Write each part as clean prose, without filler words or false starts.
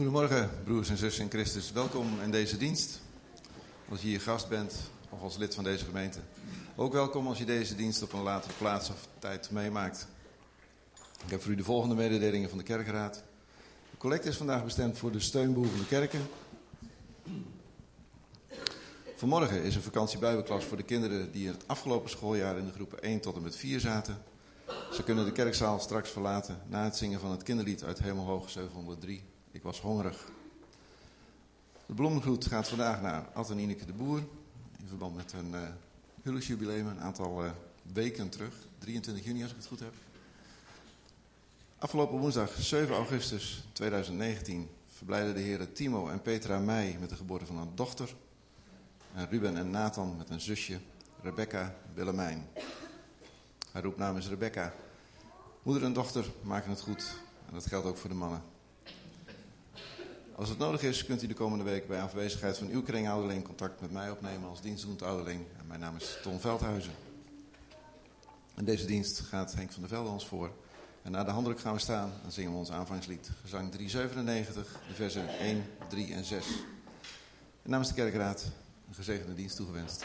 Goedemorgen, broers en zussen in Christus. Welkom in deze dienst. Als je hier gast bent of als lid van deze gemeente. Ook welkom als je deze dienst op een latere plaats of tijd meemaakt. Ik heb voor u de volgende mededelingen van de kerkraad. De collecte is vandaag bestemd voor de steunbehoevende kerken. Vanmorgen is een vakantiebijbelklas voor de kinderen die het afgelopen schooljaar in de groepen 1 tot en met 4 zaten. Ze kunnen de kerkzaal straks verlaten na het zingen van het kinderlied uit Hemelhoog 703. Ik was hongerig. De bloemengroet gaat vandaag naar Ad en Ineke de Boer. In verband met een huwelijksjubileum, een aantal weken terug. 23 juni als ik het goed heb. Afgelopen woensdag 7 augustus 2019 verblijden de heren Timo en Petra Meij met de geboorte van een dochter. En Ruben en Nathan met een zusje, Rebecca Willemijn. Haar roepnaam is Rebecca. Moeder en dochter maken het goed. En dat geldt ook voor de mannen. Als het nodig is, kunt u de komende week bij afwezigheid van uw kringouderling contact met mij opnemen als dienstdoend ouderling. En mijn naam is Ton Veldhuizen. In deze dienst gaat Henk van der Velde ons voor. En na de handdruk gaan we staan en zingen we ons aanvangslied. Gezang 397, de versen 1, 3 en 6. En namens de kerkraad een gezegende dienst toegewenst.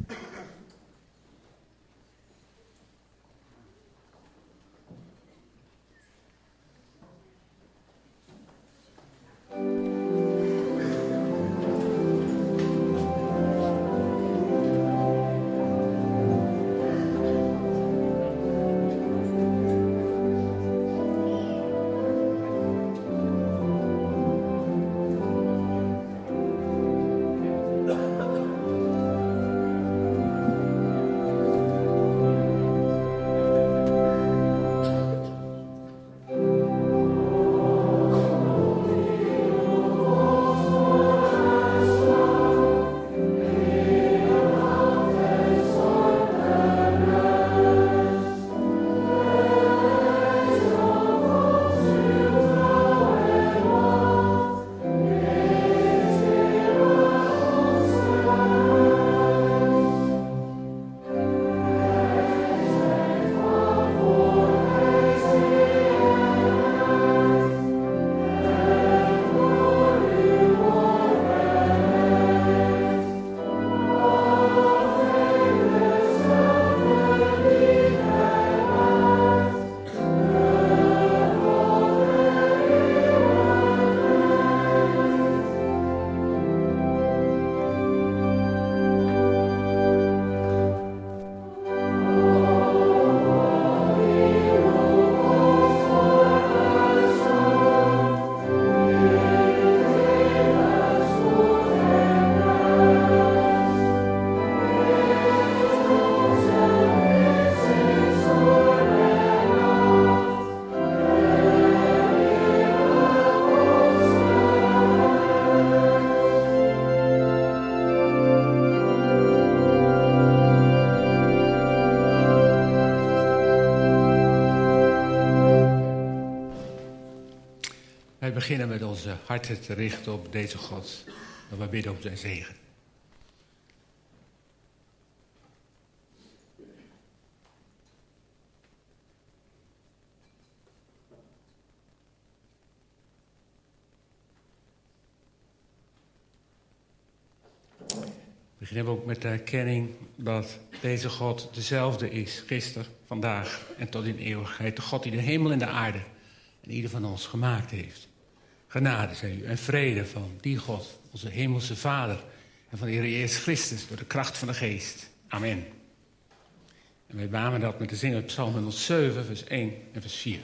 We beginnen met onze harten te richten op deze God. En we bidden om zijn zegen. We beginnen ook met de erkenning dat deze God dezelfde is. Gisteren, vandaag en tot in eeuwigheid. De God die de hemel en de aarde en ieder van ons gemaakt heeft. Genade zij u en vrede van die God, onze hemelse Vader, en van de Heer Jezus Christus door de kracht van de Geest. Amen. En wij beamen dat met de zin uit Psalm 107, vers 1 en vers 4.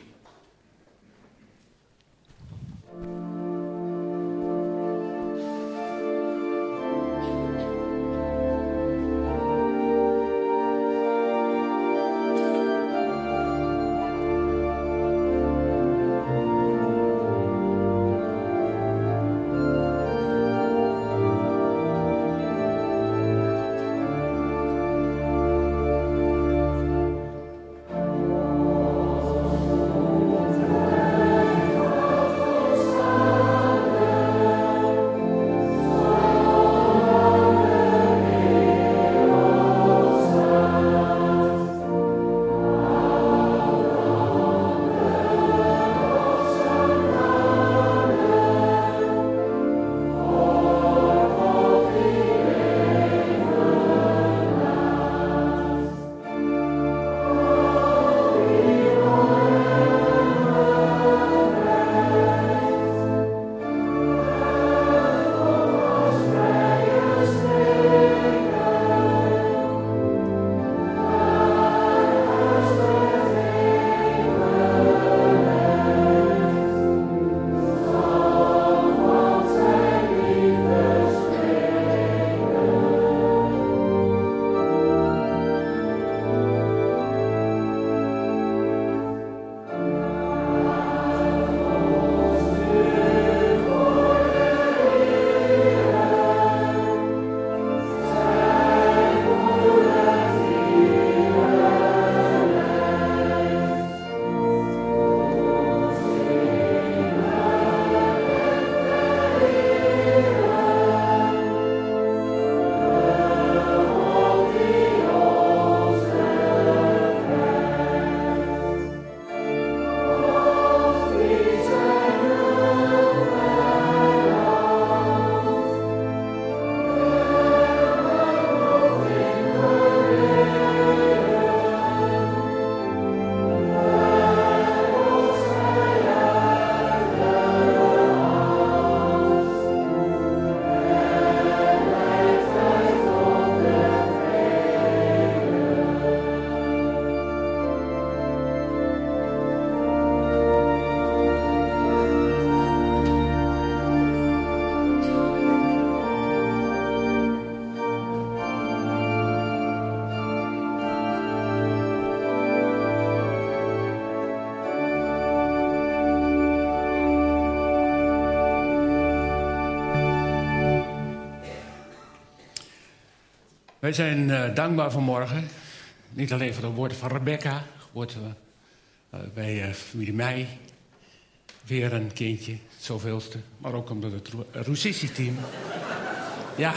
Wij zijn dankbaar vanmorgen. Niet alleen voor de woorden van Rebecca, geboorte bij familie Meij. Weer een kindje, het zoveelste. Maar ook omdat het Roesissi-team. Ja.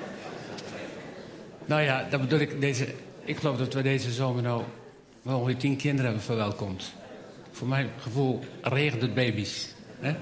Nou ja, dat bedoel ik. Ik geloof dat we deze zomer nou wel ongeveer 10 kinderen hebben verwelkomd. Voor mijn gevoel regent het baby's. Hè?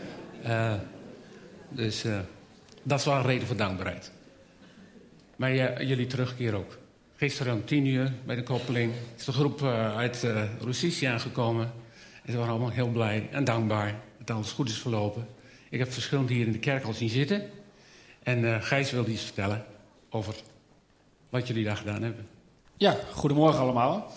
Dus dat is wel een reden voor dankbaarheid. Maar jullie terugkeer ook. Gisteren om 10:00 bij de koppeling is de groep uit Roesissi aangekomen. En ze waren allemaal heel blij en dankbaar dat alles goed is verlopen. Ik heb verschillende hier in de kerk al zien zitten. En Gijs wilde iets vertellen over wat jullie daar gedaan hebben. Ja, goedemorgen allemaal.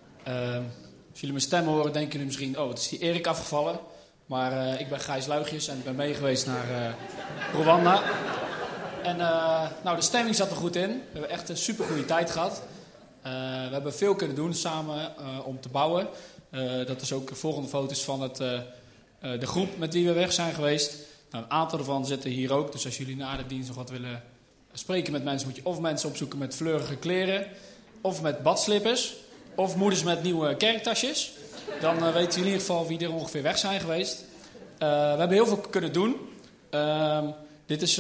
Als jullie mijn stem horen, denken jullie misschien... oh, het is die Erik afgevallen. Maar ik ben Gijs Luigjes en ik ben mee geweest naar Rwanda. En de stemming zat er goed in. We hebben echt een supergoeie tijd gehad. We hebben veel kunnen doen samen om te bouwen. Dat is ook de volgende foto's van de groep met wie we weg zijn geweest. Nou, een aantal ervan zitten hier ook. Dus als jullie na de dienst nog wat willen spreken met mensen... moet je of mensen opzoeken met fleurige kleren... of met badslippers... of moeders met nieuwe kerktasjes. Dan weten jullie in ieder geval wie er ongeveer weg zijn geweest. We hebben heel veel kunnen doen. Dit is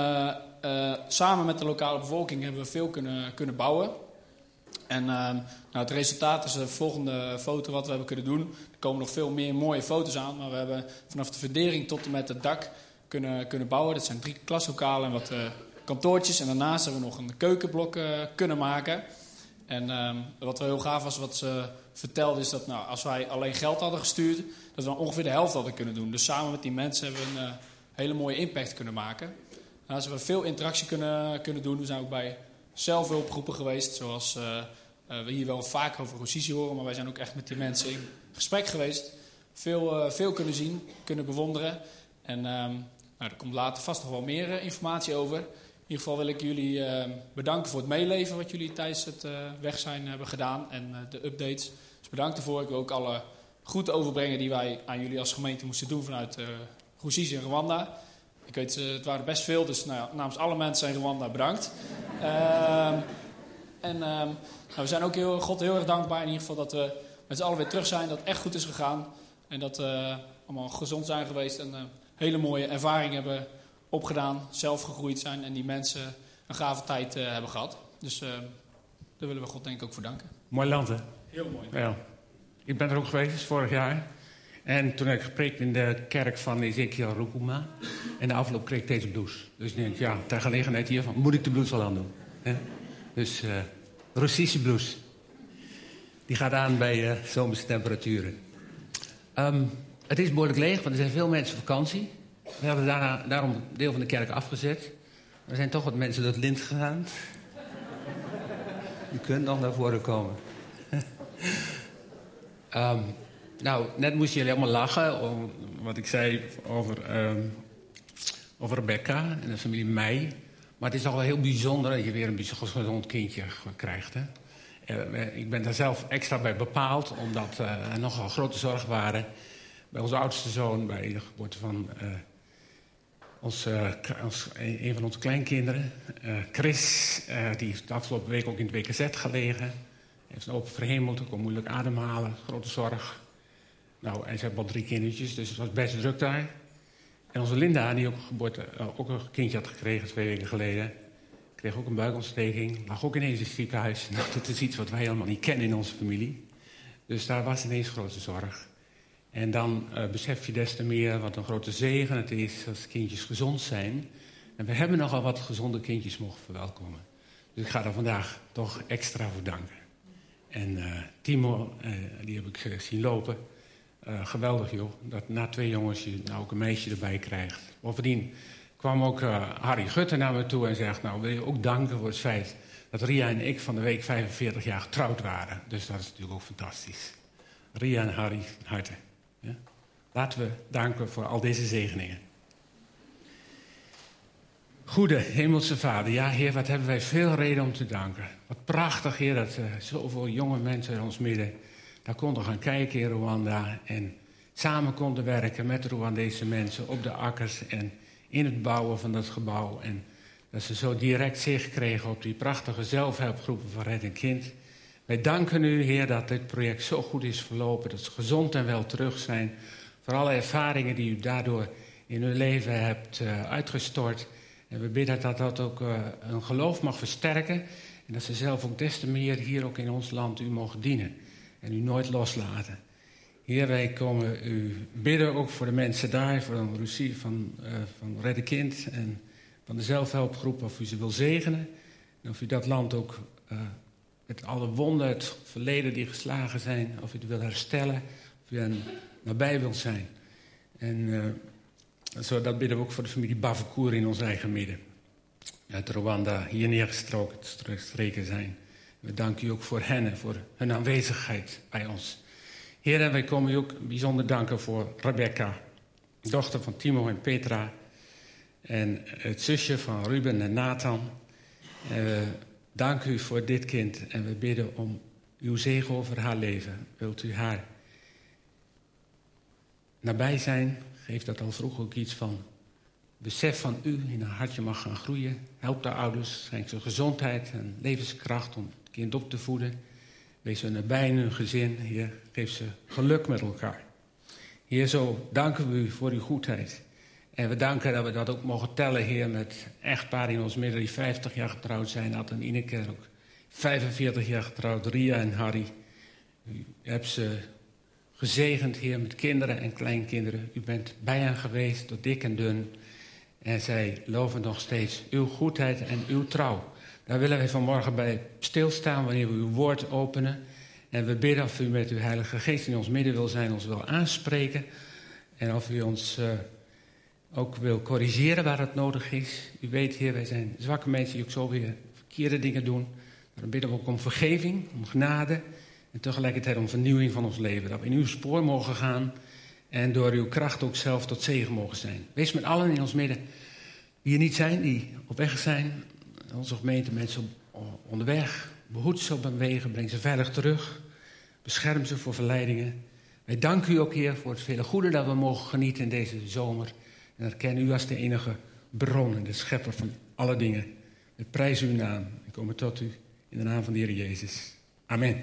samen met de lokale bevolking hebben we veel kunnen bouwen. En het resultaat is de volgende foto wat we hebben kunnen doen. Er komen nog veel meer mooie foto's aan. Maar we hebben vanaf de fundering tot en met het dak kunnen bouwen. Dat zijn 3 klaslokalen en wat kantoortjes. En daarnaast hebben we nog een keukenblok kunnen maken. En wat wel heel gaaf was, wat ze vertelde, is dat als wij alleen geld hadden gestuurd... dat we dan ongeveer de helft hadden kunnen doen. Dus samen met die mensen hebben we een hele mooie impact kunnen maken. Nou, ze hebben veel interactie kunnen doen. We zijn ook bij zelfhulpgroepen geweest, zoals we hier wel vaak over Roesissi horen, maar wij zijn ook echt met die mensen in gesprek geweest. Veel kunnen zien, kunnen bewonderen. En er komt later vast nog wel meer informatie over. In ieder geval wil ik jullie bedanken voor het meeleven wat jullie tijdens het weg zijn hebben gedaan en de updates. Dus bedankt ervoor. Ik wil ook alle groeten overbrengen die wij aan jullie als gemeente moesten doen vanuit Roesissi en Rwanda. Ik weet, het waren best veel, dus namens alle mensen in Rwanda bedankt. We zijn ook God heel erg dankbaar in ieder geval dat we met z'n allen weer terug zijn. Dat het echt goed is gegaan. En dat we allemaal gezond zijn geweest en hele mooie ervaring hebben opgedaan. Zelf gegroeid zijn en die mensen een gave tijd hebben gehad. Dus daar willen we God denk ik ook voor danken. Mooi land, hè? Heel mooi. Ja. Ik ben er ook geweest, vorig jaar. En toen heb ik gepreekt in de kerk van Ezekiel Rukuma. En de afloop kreeg ik deze blouse. Dus ik denk, ja, ter gelegenheid hiervan moet ik de blouse wel aan doen. Ja? Dus Roesissi blouse. Die gaat aan bij zomerse temperaturen. Het is behoorlijk leeg, want er zijn veel mensen op vakantie. We hebben daarom een deel van de kerk afgezet. Er zijn toch wat mensen door het lint gegaan. U kunt nog naar voren komen. Net moesten jullie allemaal lachen om wat ik zei over Rebecca en de familie Meij. Maar het is toch wel heel bijzonder dat je weer een gezond kindje krijgt. Hè? Ik ben daar zelf extra bij bepaald, omdat er nogal grote zorgen waren. Bij onze oudste zoon, bij de geboorte van een van onze kleinkinderen. Chris, die heeft de afgelopen week ook in het WKZ gelegen. Heeft een open verhemeld, kon moeilijk ademhalen, grote zorg. Nou, en ze hebben al 3 kindertjes, dus het was best druk daar. En onze Linda, die ook een kindje had gekregen 2 weken geleden... kreeg ook een buikontsteking, lag ook ineens in het ziekenhuis. Nou, dat is iets wat wij helemaal niet kennen in onze familie. Dus daar was ineens grote zorg. En dan besef je des te meer wat een grote zegen het is als kindjes gezond zijn. En we hebben nogal wat gezonde kindjes mogen verwelkomen. Dus ik ga daar vandaag toch extra voor danken. En Timo, die heb ik zien lopen. Geweldig joh, dat na 2 jongens je nou ook een meisje erbij krijgt. Bovendien kwam ook Harry Gutte naar me toe en zegt... nou, wil je ook danken voor het feit dat Ria en ik van de week 45 jaar getrouwd waren. Dus dat is natuurlijk ook fantastisch. Ria en Harry, van harte. Ja? Laten we danken voor al deze zegeningen. Goede Hemelse Vader, ja Heer, wat hebben wij veel reden om te danken. Wat prachtig Heer, dat zoveel jonge mensen in ons midden... daar konden gaan kijken in Rwanda en samen konden werken met de Rwandese mensen op de akkers... en in het bouwen van dat gebouw. En Dat ze zo direct zicht kregen op die prachtige zelfhelpgroepen van Red een Kind. Wij danken u, Heer, dat dit project zo goed is verlopen. Dat ze gezond en wel terug zijn. Voor alle ervaringen die u daardoor in uw leven hebt uitgestort. En we bidden dat dat ook een geloof mag versterken. En dat ze zelf ook des te meer hier ook in ons land u mogen dienen. En u nooit loslaten. Heer, wij komen u bidden ook voor de mensen daar. Van Ruzie, van Red een Kind en van de zelfhelpgroep. Of u ze wil zegenen. En of u dat land ook met alle wonden, het verleden die geslagen zijn. Of u het wil herstellen. Of u hen nabij wilt zijn. En zo, dat bidden we ook voor de familie Bavekoer in ons eigen midden. Uit Rwanda hier neergestreken zijn. We danken u ook voor hen en voor hun aanwezigheid bij ons. Heer, en wij komen u ook bijzonder danken voor Rebecca, dochter van Timo en Petra. En het zusje van Ruben en Nathan. En we danken u voor dit kind en we bidden om uw zegen over haar leven. Wilt u haar nabij zijn? Geef dat al vroeg ook iets van besef van u in haar hartje mag gaan groeien. Help de ouders, schenk ze gezondheid en levenskracht om het kind op te voeden. Wees ze nabij in hun gezin. Heer, geef ze geluk met elkaar. Heer, zo danken we u voor uw goedheid. En we danken dat we dat ook mogen tellen, Heer, met echtparen in ons midden die 50 jaar getrouwd zijn. Ad en Ineke ook 45 jaar getrouwd, Ria en Harry. U hebt ze gezegend, Heer, met kinderen en kleinkinderen. U bent bij hen geweest, door dik en dun. En zij loven nog steeds uw goedheid en uw trouw. Daar willen wij vanmorgen bij stilstaan wanneer we uw woord openen. En we bidden of u met uw Heilige Geest in ons midden wil zijn, ons wil aanspreken. En of u ons ook wil corrigeren waar het nodig is. U weet, Heer, wij zijn zwakke mensen die ook zo weer verkeerde dingen doen. Dan bidden we ook om vergeving, om genade. En tegelijkertijd om vernieuwing van ons leven. Dat we in uw spoor mogen gaan. En door uw kracht ook zelf tot zegen mogen zijn. Wees met allen in ons midden die er niet zijn, die op weg zijn. Onze gemeente, mensen onderweg. Behoed ze op hun wegen, breng ze veilig terug. Bescherm ze voor verleidingen. Wij danken u ook, Heer, voor het vele goede dat we mogen genieten in deze zomer. En erkennen u als de enige bron en de schepper van alle dingen. We prijzen uw naam en komen tot u in de naam van de Heer Jezus. Amen.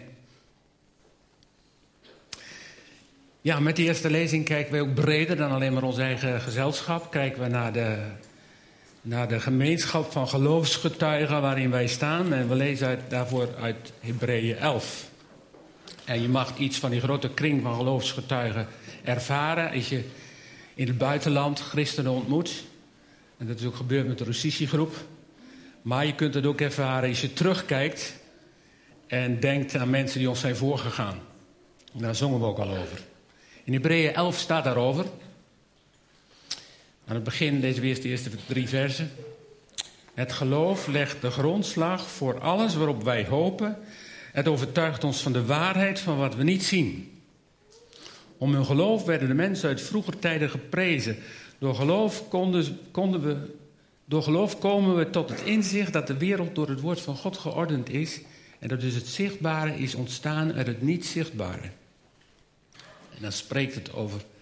Ja, met de eerste lezing kijken we ook breder dan alleen maar ons eigen gezelschap. Kijken we naar de gemeenschap van geloofsgetuigen waarin wij staan. En we lezen daarvoor uit Hebreeën 11. En je mag iets van die grote kring van geloofsgetuigen ervaren als je in het buitenland christenen ontmoet. En dat is ook gebeurd met de Russische-groep. Maar je kunt het ook ervaren als je terugkijkt en denkt aan mensen die ons zijn voorgegaan. En daar zongen we ook al over. In Hebreeën 11 staat daarover. Aan het begin lezen we eerst de eerste 3 versen. Het geloof legt de grondslag voor alles waarop wij hopen. Het overtuigt ons van de waarheid van wat we niet zien. Om hun geloof werden de mensen uit vroeger tijden geprezen. Door geloof komen we tot het inzicht dat de wereld door het woord van God geordend is. En dat dus het zichtbare is ontstaan uit het niet zichtbare. En dan spreekt het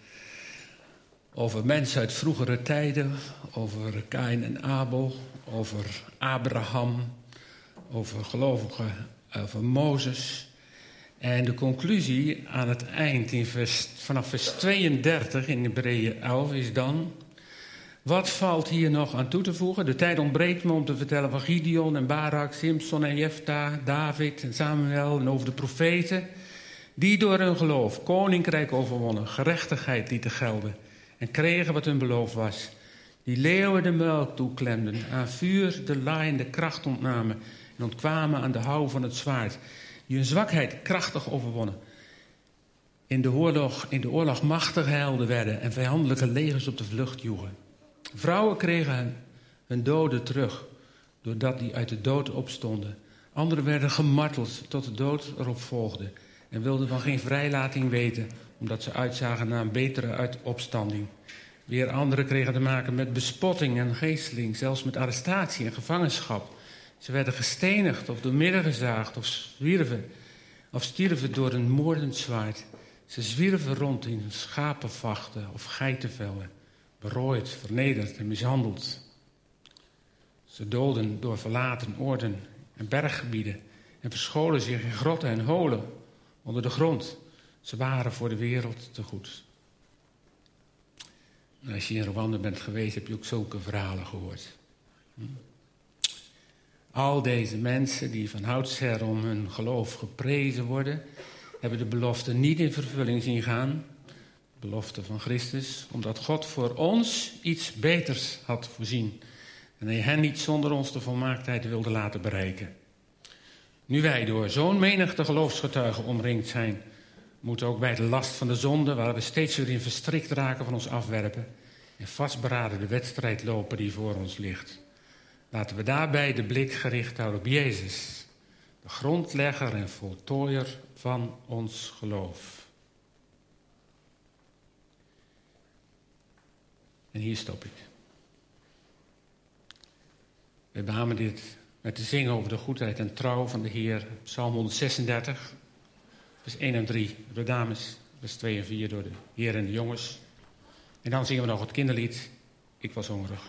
over mensen uit vroegere tijden, over Kain en Abel, over Abraham, over gelovigen, over Mozes. En de conclusie aan het eind, vanaf vers 32 in Hebreeën 11, is dan: wat valt hier nog aan toe te voegen? De tijd ontbreekt me om te vertellen van Gideon en Barak, Simson en Jefta, David en Samuel en over de profeten, die door hun geloof koninkrijk overwonnen, gerechtigheid lieten gelden en kregen wat hun beloofd was. Die leeuwen de melk toeklemden, aan vuur de laaiende kracht ontnamen en ontkwamen aan de houw van het zwaard. Die hun zwakheid krachtig overwonnen. In de oorlog machtige helden werden en vijandelijke legers op de vlucht joegen. Vrouwen kregen hun doden terug, doordat die uit de dood opstonden. Anderen werden gemarteld tot de dood erop volgde en wilden van geen vrijlating weten, omdat ze uitzagen naar een betere opstanding. Weer anderen kregen te maken met bespotting en geesteling, zelfs met arrestatie en gevangenschap. Ze werden gestenigd of doormidden gezaagd of stierven door een moordend zwaard. Ze zwierven rond in schapenvachten of geitenvellen, berooid, vernederd en mishandeld. Ze doolden door verlaten oorden en berggebieden en verscholen zich in grotten en holen onder de grond. Ze waren voor de wereld te goed. En als je in Rwanda bent geweest, heb je ook zulke verhalen gehoord. Al deze mensen die van oudsher om hun geloof geprezen worden, hebben de belofte niet in vervulling zien gaan. De belofte van Christus, omdat God voor ons iets beters had voorzien. En hij hen niet zonder ons de volmaaktheid wilde laten bereiken. Nu wij door zo'n menigte geloofsgetuigen omringd zijn, moeten ook wij de last van de zonde, waar we steeds weer in verstrikt raken, van ons afwerpen en vastberaden de wedstrijd lopen die voor ons ligt. Laten we daarbij de blik gericht houden op Jezus, de grondlegger en voltooier van ons geloof. En hier stop ik. We behamen dit met te zingen over de goedheid en trouw van de Heer. Psalm 136, vers 1 en 3 door de dames, vers 2 en 4 door de heren en de jongens. En dan zingen we nog het kinderlied, Ik was hongerig.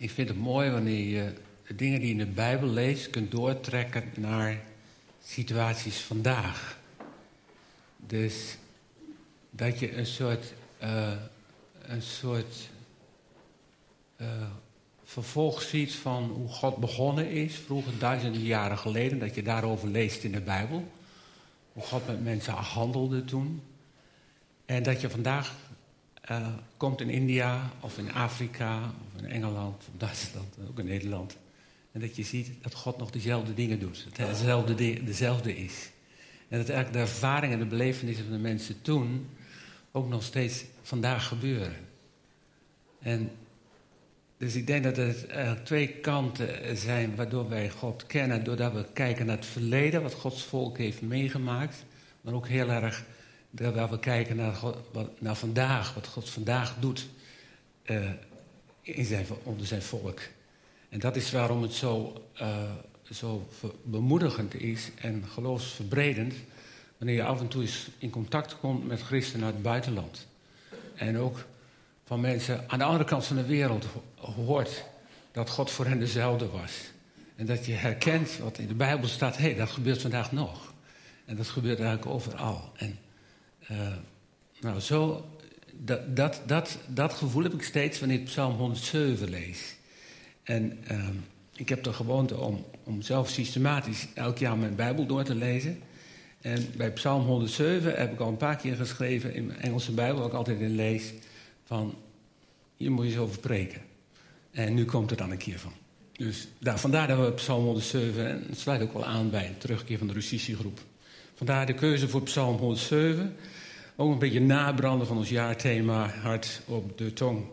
Ik vind het mooi wanneer je de dingen die je in de Bijbel leest kunt doortrekken naar situaties vandaag. Dus dat je een soort vervolg ziet van hoe God begonnen is, vroeger duizenden jaren geleden, dat je daarover leest in de Bijbel. Hoe God met mensen handelde toen. En dat je vandaag komt in India of in Afrika of in Engeland of Duitsland, ook in Nederland. En dat je ziet dat God nog dezelfde dingen doet. Dat hij dezelfde is. En dat eigenlijk de ervaringen en de belevenissen van de mensen toen ook nog steeds vandaag gebeuren. En dus ik denk dat er twee kanten zijn waardoor wij God kennen. Doordat we kijken naar het verleden, wat Gods volk heeft meegemaakt. Maar ook heel erg doordat we kijken naar vandaag, wat God vandaag doet onder zijn volk. En dat is waarom het zo bemoedigend is en geloofsverbredend, wanneer je af en toe eens in contact komt met christenen uit het buitenland. En ook van mensen aan de andere kant van de wereld hoort dat God voor hen dezelfde was. En dat je herkent wat in de Bijbel staat, hé, dat gebeurt vandaag nog. En dat gebeurt eigenlijk overal. En dat gevoel heb ik steeds wanneer ik Psalm 107 lees. En ik heb de gewoonte om zelf systematisch elk jaar mijn Bijbel door te lezen. En bij Psalm 107 heb ik al een paar keer geschreven in mijn Engelse Bijbel, waar ik altijd in lees, van hier moet je eens over preken. En nu komt er dan een keer van. Dus vandaar dat we Psalm 107, en het sluit ook wel aan bij een terugkeer van de Russische groep. Vandaar de keuze voor Psalm 107. Ook een beetje nabranden van ons jaarthema, hart op de tong.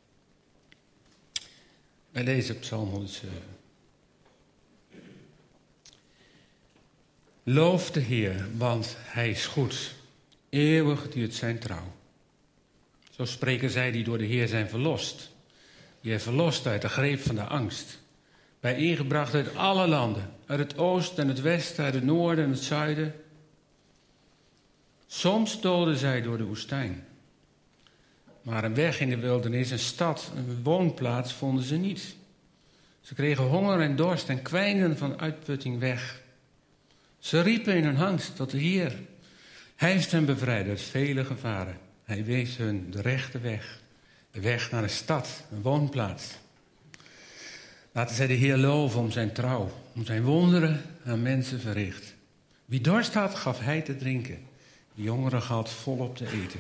Wij lezen Psalm 107. Loof de Heer, want hij is goed. Eeuwig duurt zijn trouw. Zo spreken zij die door de Heer zijn verlost. Die hij verlost uit de greep van de angst. Bijeengebracht uit alle landen. Uit het oosten en het westen, uit het noorden en het zuiden. Soms doolden zij door de woestijn. Maar een weg in de wildernis, een stad, een woonplaats vonden ze niet. Ze kregen honger en dorst en kwijnden van uitputting weg. Ze riepen in hun angst tot de Heer. Hij heeft hen bevrijd uit vele gevaren. Hij wees hun de rechte weg. De weg naar een stad, een woonplaats. Laten zij de Heer loven om zijn trouw. Om zijn wonderen aan mensen verricht. Wie dorst had, gaf hij te drinken. Wie hongerig had, volop te eten.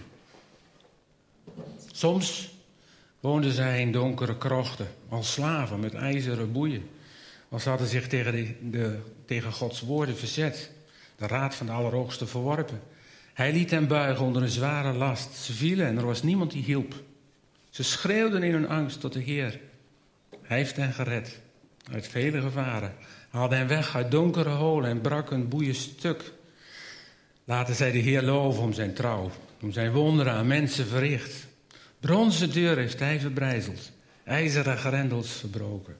Soms woonden zij in donkere krochten, als slaven met ijzeren boeien. Want ze hadden zich tegen Gods woorden verzet, de raad van de Allerhoogste verworpen. Hij liet hen buigen onder een zware last. Ze vielen en er was niemand die hielp. Ze schreeuwden in hun angst tot de Heer. Hij heeft hen gered uit vele gevaren, haalde hen weg uit donkere holen en brak hun boeien stuk. Laten zij de Heer loven om zijn trouw, om zijn wonderen aan mensen verricht. Bronzen deur heeft hij verbrijzeld, ijzeren grendels verbroken.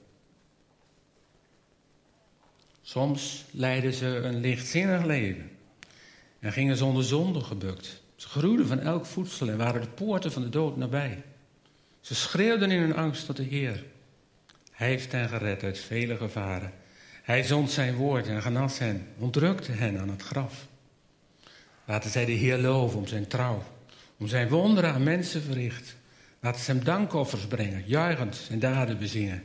Soms leidden ze een lichtzinnig leven en gingen zonder zonde gebukt. Ze gruwden van elk voedsel en waren de poorten van de dood nabij. Ze schreeuwden in hun angst tot de Heer. Hij heeft hen gered uit vele gevaren. Hij zond zijn woord en genas hen, ontrukte hen aan het graf. Laten zij de Heer loven om zijn trouw, om zijn wonderen aan mensen verricht. Laten ze hem dankoffers brengen, juichend zijn daden bezingen.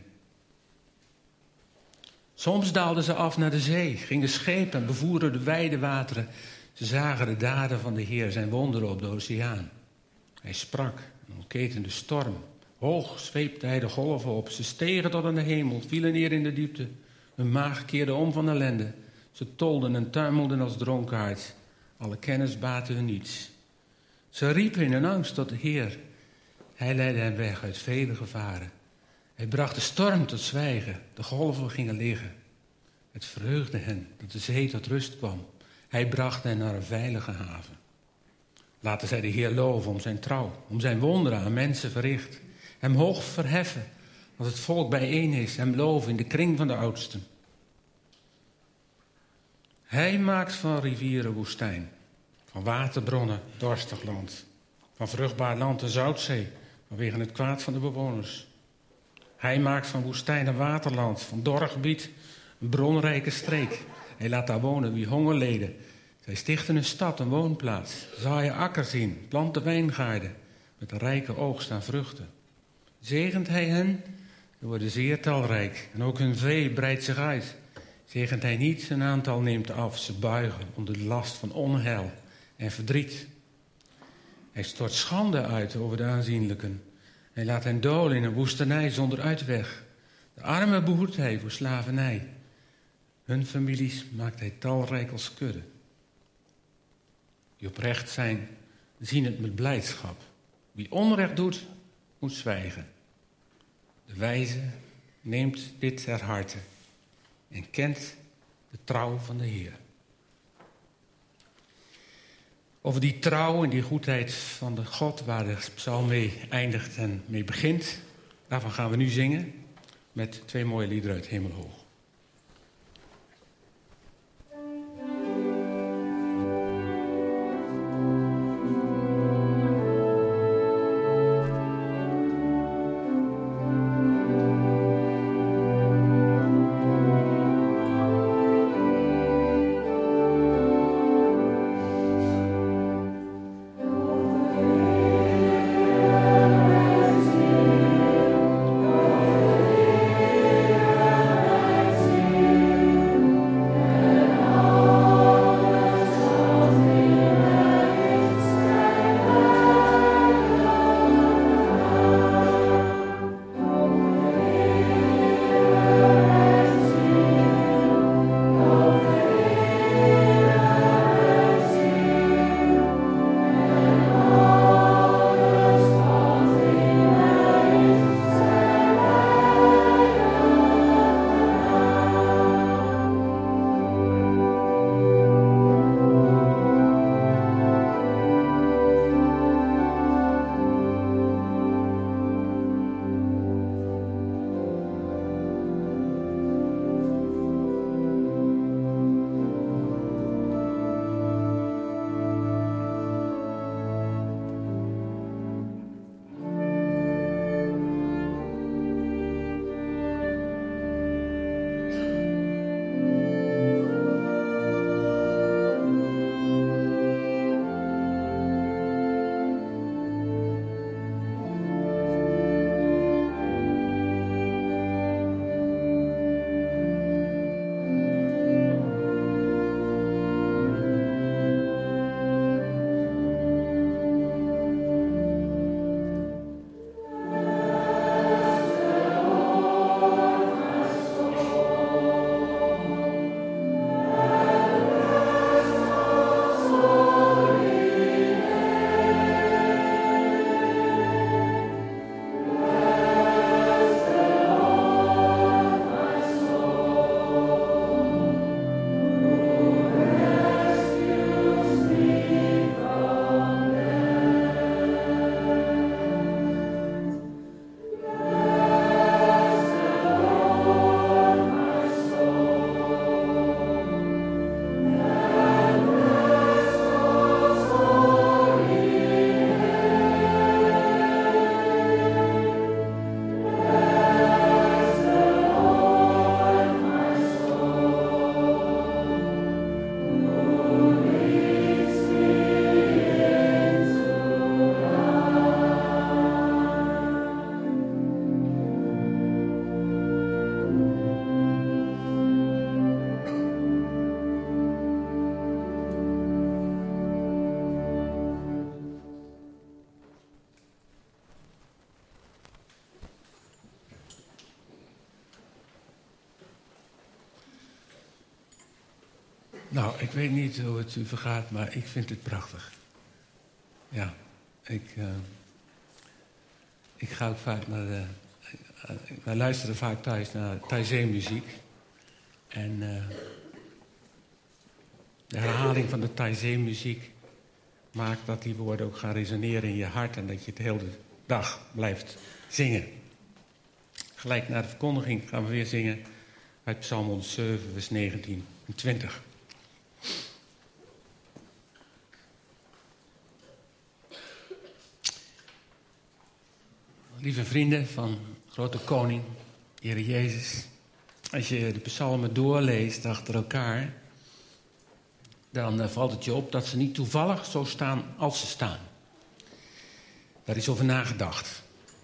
Soms daalden ze af naar de zee, gingen schepen en bevoeren de wijde wateren. Ze zagen de daden van de Heer, zijn wonderen op de oceaan. Hij sprak en ontketende storm. Hoog zweepte hij de golven op. Ze stegen tot aan de hemel, vielen neer in de diepte. Hun maag keerde om van ellende. Ze tolden en tuimelden als dronkaards. Alle kennis baatte hun niets. Ze riepen in hun angst tot de Heer. Hij leidde hen weg uit vele gevaren. Hij bracht de storm tot zwijgen. De golven gingen liggen. Het verheugde hen dat de zee tot rust kwam. Hij bracht hen naar een veilige haven. Laten zij de Heer loven om zijn trouw, om zijn wonderen aan mensen verricht. Hem hoog verheffen als het volk bijeen is. Hem loven in de kring van de oudsten. Hij maakt van rivieren woestijn, van waterbronnen dorstig land, van vruchtbaar land een zoutzee, vanwege het kwaad van de bewoners. Hij maakt van woestijn een waterland, van dor gebied een bronrijke streek. Hij laat daar wonen wie honger leden. Zij stichten een stad, een woonplaats, zaaien akkers in, planten wijngaarden met een rijke oogst aan vruchten. Zegent hij hen, ze worden zeer talrijk en ook hun vee breidt zich uit. Zegent hij niet, zijn aantal neemt af, ze buigen onder de last van onheil en verdriet. Hij stort schande uit over de aanzienlijken. Hij laat hen dolen in een woestenij zonder uitweg. De armen behoedt hij voor slavernij. Hun families maakt hij talrijk als kudde. Die oprecht zijn, zien het met blijdschap. Wie onrecht doet, moet zwijgen. De wijze neemt dit ter harte en kent de trouw van de Heer. Over die trouw en die goedheid van de God waar de psalm mee eindigt en mee begint, daarvan gaan we nu zingen met 2 mooie liederen uit Hemelhoog. Nou, ik weet niet hoe het u vergaat, maar ik vind het prachtig. Ja, ik ga ook vaak naar wij luisteren vaak thuis naar Taizé-muziek. En de herhaling van de Taizé-muziek maakt dat die woorden ook gaan resoneren in je hart en dat je het de hele dag blijft zingen. Gelijk na de verkondiging gaan we weer zingen uit Psalm 107, vers 19 en 20. Lieve vrienden van grote koning, Heer Jezus. Als je de psalmen doorleest achter elkaar, dan valt het je op dat ze niet toevallig zo staan als ze staan. Daar is over nagedacht.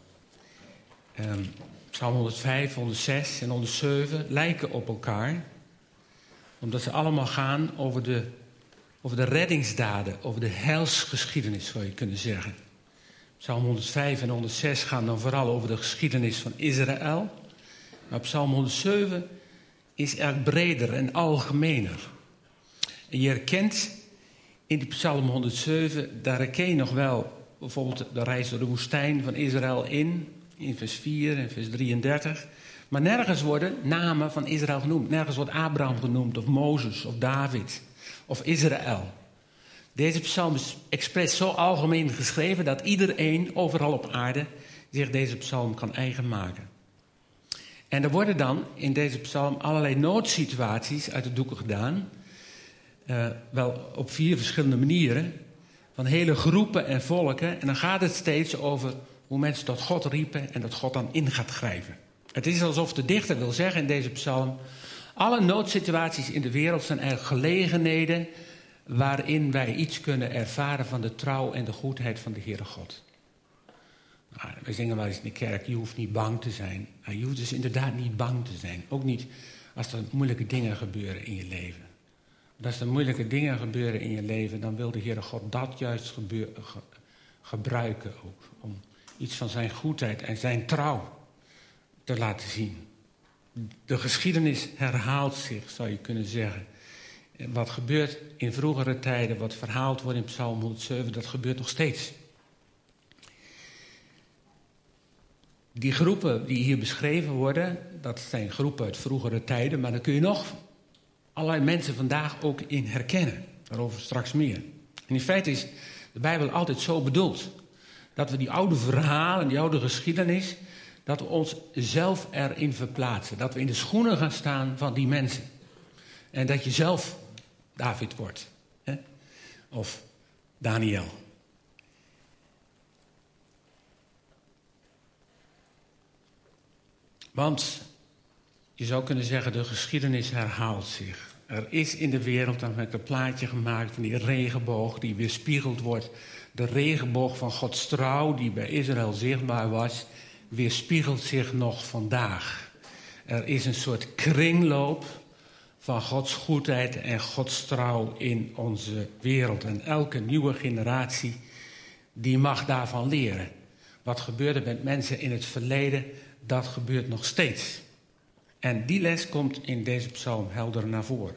Psalm 105, 106 en 107 lijken op elkaar, omdat ze allemaal gaan over de reddingsdaden, over de heilsgeschiedenis, zou je kunnen zeggen. Psalm 105 en 106 gaan dan vooral over de geschiedenis van Israël. Maar Psalm 107 is erg breder en algemener. En je herkent in die Psalm 107, daar herken je nog wel bijvoorbeeld de reis door de woestijn van Israël in vers 4 en vers 33. Maar nergens worden namen van Israël genoemd. Nergens wordt Abraham genoemd, of Mozes, of David, of Israël. Deze psalm is expres zo algemeen geschreven dat iedereen overal op aarde zich deze psalm kan eigen maken. En er worden dan in deze psalm allerlei noodsituaties uit de doeken gedaan. Wel op 4 verschillende manieren. Van hele groepen en volken. En dan gaat het steeds over hoe mensen tot God riepen en dat God dan in gaat grijpen. Het is alsof de dichter wil zeggen in deze psalm: alle noodsituaties in de wereld zijn eigenlijk gelegenheden waarin wij iets kunnen ervaren van de trouw en de goedheid van de Heere God. Nou, wij zingen wel eens in de kerk, je hoeft niet bang te zijn. Nou, je hoeft dus inderdaad niet bang te zijn. Ook niet als er moeilijke dingen gebeuren in je leven. Want als er moeilijke dingen gebeuren in je leven, dan wil de Heere God dat juist gebruiken ook. Om iets van zijn goedheid en zijn trouw te laten zien. De geschiedenis herhaalt zich, zou je kunnen zeggen. Wat gebeurt in vroegere tijden, wat verhaald wordt in Psalm 107, dat gebeurt nog steeds. Die groepen die hier beschreven worden, dat zijn groepen uit vroegere tijden, maar daar kun je nog allerlei mensen vandaag ook in herkennen. Daarover straks meer. En in feite is de Bijbel altijd zo bedoeld dat we die oude verhalen, die oude geschiedenis, dat we ons zelf erin verplaatsen. Dat we in de schoenen gaan staan van die mensen. En dat je zelf David wordt. Hè? Of Daniel. Want je zou kunnen zeggen, de geschiedenis herhaalt zich. Er is in de wereld, dan heb ik een plaatje gemaakt van die regenboog die weerspiegeld wordt. De regenboog van Gods trouw die bij Israël zichtbaar was, weerspiegelt zich nog vandaag. Er is een soort kringloop van Gods goedheid en Gods trouw in onze wereld. En elke nieuwe generatie die mag daarvan leren. Wat gebeurde met mensen in het verleden, dat gebeurt nog steeds. En die les komt in deze psalm helder naar voren.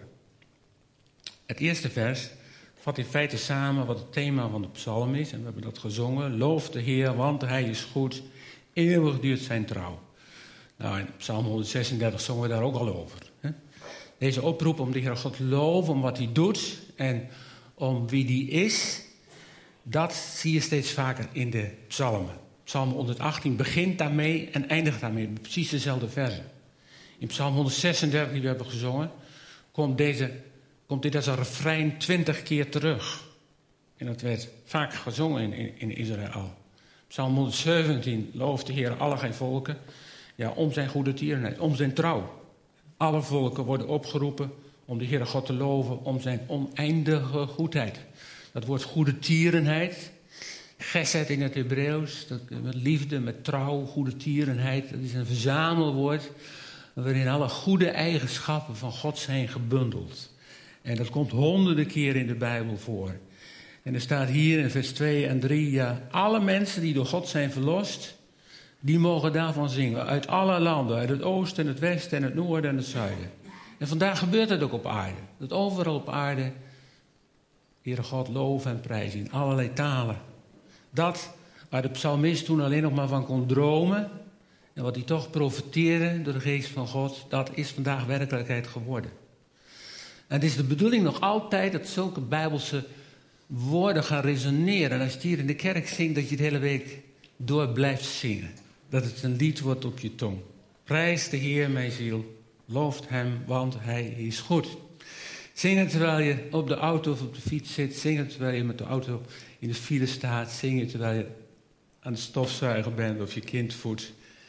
Het eerste vers vat in feite samen wat het thema van de psalm is. En we hebben dat gezongen. Loof de Heer, want Hij is goed. Eeuwig duurt zijn trouw. Nou, in Psalm 136 zongen we daar ook al over. Hè? Deze oproep om de Heer God te loven, om wat Hij doet en om wie Die is, dat zie je steeds vaker in de psalmen. Psalm 118 begint daarmee en eindigt daarmee. Precies dezelfde versen. In Psalm 136 die we hebben gezongen, komt dit als een refrein 20 keer terug. En dat werd vaak gezongen in Israël. Psalm 117, loof de Heer alle gij volken. Ja, om zijn goede tierenheid, om zijn trouw. Alle volken worden opgeroepen om de Heere God te loven, om zijn oneindige goedheid. Dat woord goede tierenheid, gesed in het Hebreeuws, met liefde, met trouw, goede tierenheid. Dat is een verzamelwoord waarin alle goede eigenschappen van God zijn gebundeld. En dat komt honderden keer in de Bijbel voor. En er staat hier in vers 2 en 3, ja, alle mensen die door God zijn verlost, die mogen daarvan zingen. Uit alle landen, uit het oosten en het westen en het noorden en het zuiden. En vandaag gebeurt het ook op aarde. Dat overal op aarde, Heere God, loven en prijzen in allerlei talen. Dat waar de psalmist toen alleen nog maar van kon dromen, en wat hij toch profeteerde door de geest van God, dat is vandaag werkelijkheid geworden. En het is de bedoeling nog altijd dat zulke Bijbelse woorden gaan resoneren. En als je het hier in de kerk zingt, dat je de hele week door blijft zingen. Dat het een lied wordt op je tong. Prijs de Heer, mijn ziel. Looft hem, want hij is goed. Zing het terwijl je op de auto of op de fiets zit. Zing het terwijl je met de auto in de file staat. Zing het terwijl je aan het stofzuigen bent of je kind voedt.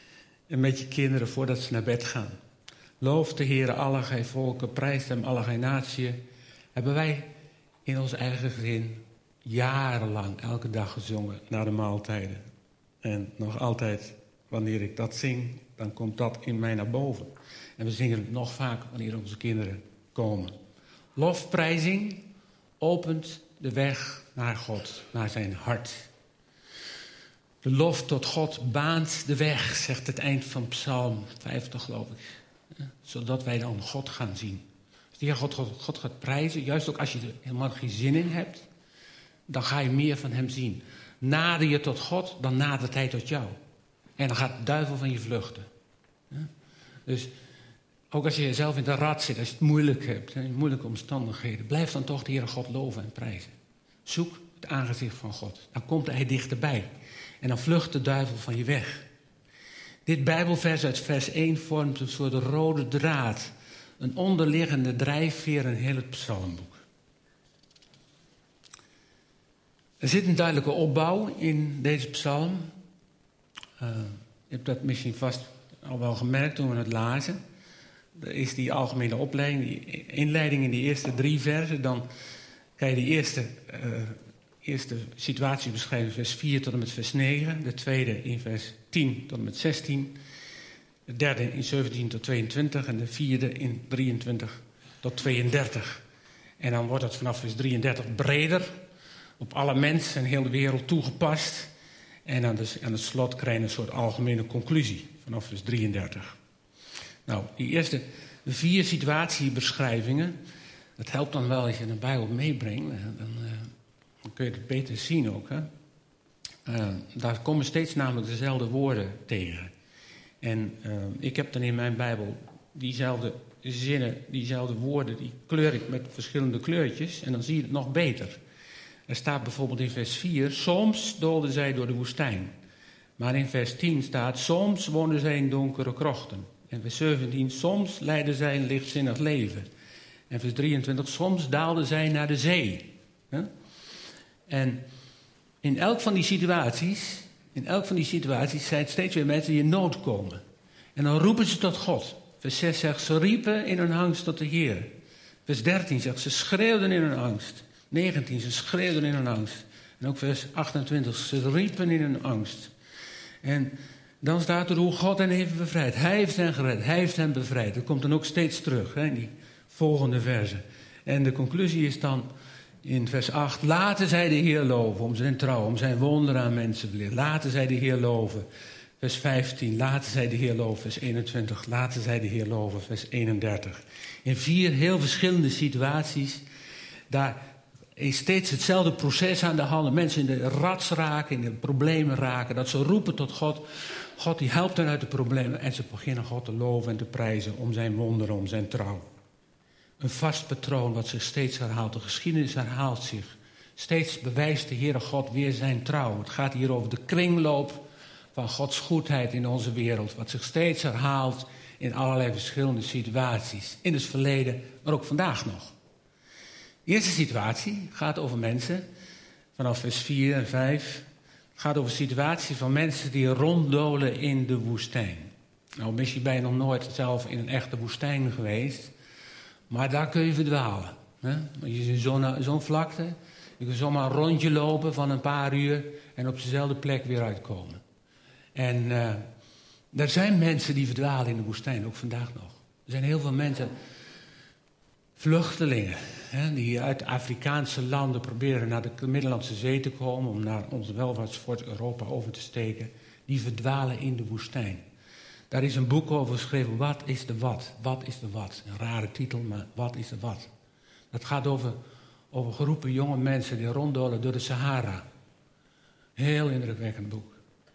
en met je kinderen voordat ze naar bed gaan. Loof de Heere alle gij volken, prijs hem alle gij natieën. Hebben wij in ons eigen gezin jarenlang elke dag gezongen na de maaltijden. En nog altijd, wanneer ik dat zing, dan komt dat in mij naar boven. En we zingen het nog vaak wanneer onze kinderen komen. Lofprijzing opent de weg naar God, naar zijn hart. De lof tot God baant de weg, zegt het eind van Psalm 50, geloof ik. Zodat wij dan God gaan zien. Als je God gaat prijzen, juist ook als je er helemaal geen zin in hebt, dan ga je meer van hem zien. Nader je tot God, dan nadert hij tot jou. En dan gaat de duivel van je vluchten. Dus ook als je jezelf in de rat zit, als je het moeilijk hebt, in moeilijke omstandigheden, blijf dan toch de Heere God loven en prijzen. Zoek het aangezicht van God. Dan komt hij dichterbij. En dan vlucht de duivel van je weg. Dit Bijbelvers uit vers 1 vormt een soort rode draad. Een onderliggende drijfveer in heel het psalmboek. Er zit een duidelijke opbouw in deze psalm. Je hebt dat misschien vast al wel gemerkt toen we het lazen. Er is die algemene opleiding, die inleiding in die eerste 3 versen. Dan kan je die eerste situatie beschrijven, vers 4 tot en met vers 9. De tweede in vers 10 tot en met 16. De derde in 17 tot 22. En de vierde in 23 tot 32. En dan wordt het vanaf vers 33 breder. Op alle mensen en heel de wereld toegepast. En aan het slot krijg je een soort algemene conclusie. Vanaf vers 33. Nou, die eerste 4 situatiebeschrijvingen. Dat helpt dan wel als je een Bijbel meebrengt. Dan kun je het beter zien ook. Hè? Daar komen steeds namelijk dezelfde woorden tegen. En ik heb dan in mijn Bijbel diezelfde zinnen, diezelfde woorden, die kleur ik met verschillende kleurtjes. En dan zie je het nog beter. Er staat bijvoorbeeld in vers 4, soms doolden zij door de woestijn. Maar in vers 10 staat, soms woonden zij in donkere krochten. En vers 17, soms leidden zij een lichtzinnig leven. En vers 23, soms daalden zij naar de zee. En in elk van die situaties zijn het steeds weer mensen die in nood komen. En dan roepen ze tot God. Vers 6 zegt, ze riepen in hun angst tot de Heer. Vers 13 zegt, ze schreeuwden in hun angst. 19, ze schreeuwden in hun angst. En ook vers 28, ze riepen in hun angst. En dan staat er hoe God hen heeft bevrijd. Hij heeft hen gered, hij heeft hen bevrijd. Dat komt dan ook steeds terug in die volgende versen. En de conclusie is dan in vers 8. Laten zij de Heer loven om zijn trouw, om zijn wonderen aan mensen te leren. Laten zij de Heer loven. Vers 15. Laten zij de Heer loven. Vers 21. Laten zij de Heer loven. Vers 31. In 4 heel verschillende situaties. Daar is steeds hetzelfde proces aan de hand. Mensen in de rats raken, in de problemen raken. Dat ze roepen tot God. God die helpt hen uit de problemen. En ze beginnen God te loven en te prijzen om zijn wonderen, om zijn trouw. Een vast patroon wat zich steeds herhaalt. De geschiedenis herhaalt zich. Steeds bewijst de Heere God weer zijn trouw. Het gaat hier over de kringloop van Gods goedheid in onze wereld. Wat zich steeds herhaalt in allerlei verschillende situaties. In het verleden, maar ook vandaag nog. De eerste situatie gaat over mensen, vanaf vers 4 en 5. Het gaat over de situatie van mensen die ronddolen in de woestijn. Nou, misschien ben je nog nooit zelf in een echte woestijn geweest. Maar daar kun je verdwalen. Hè? Je zit in zo'n vlakte. Je kunt zomaar een rondje lopen van een paar uur en op dezelfde plek weer uitkomen. En er zijn mensen die verdwalen in de woestijn, ook vandaag nog. Er zijn heel veel mensen, vluchtelingen, hè, die uit Afrikaanse landen proberen naar de Middellandse Zee te komen, om naar onze welvaartsfort Europa over te steken. Die verdwalen in de woestijn. Daar is een boek over geschreven, wat is de wat? Wat is de wat? Een rare titel, maar wat is de wat? Dat gaat over groepen jonge mensen die ronddolen door de Sahara. Heel indrukwekkend boek.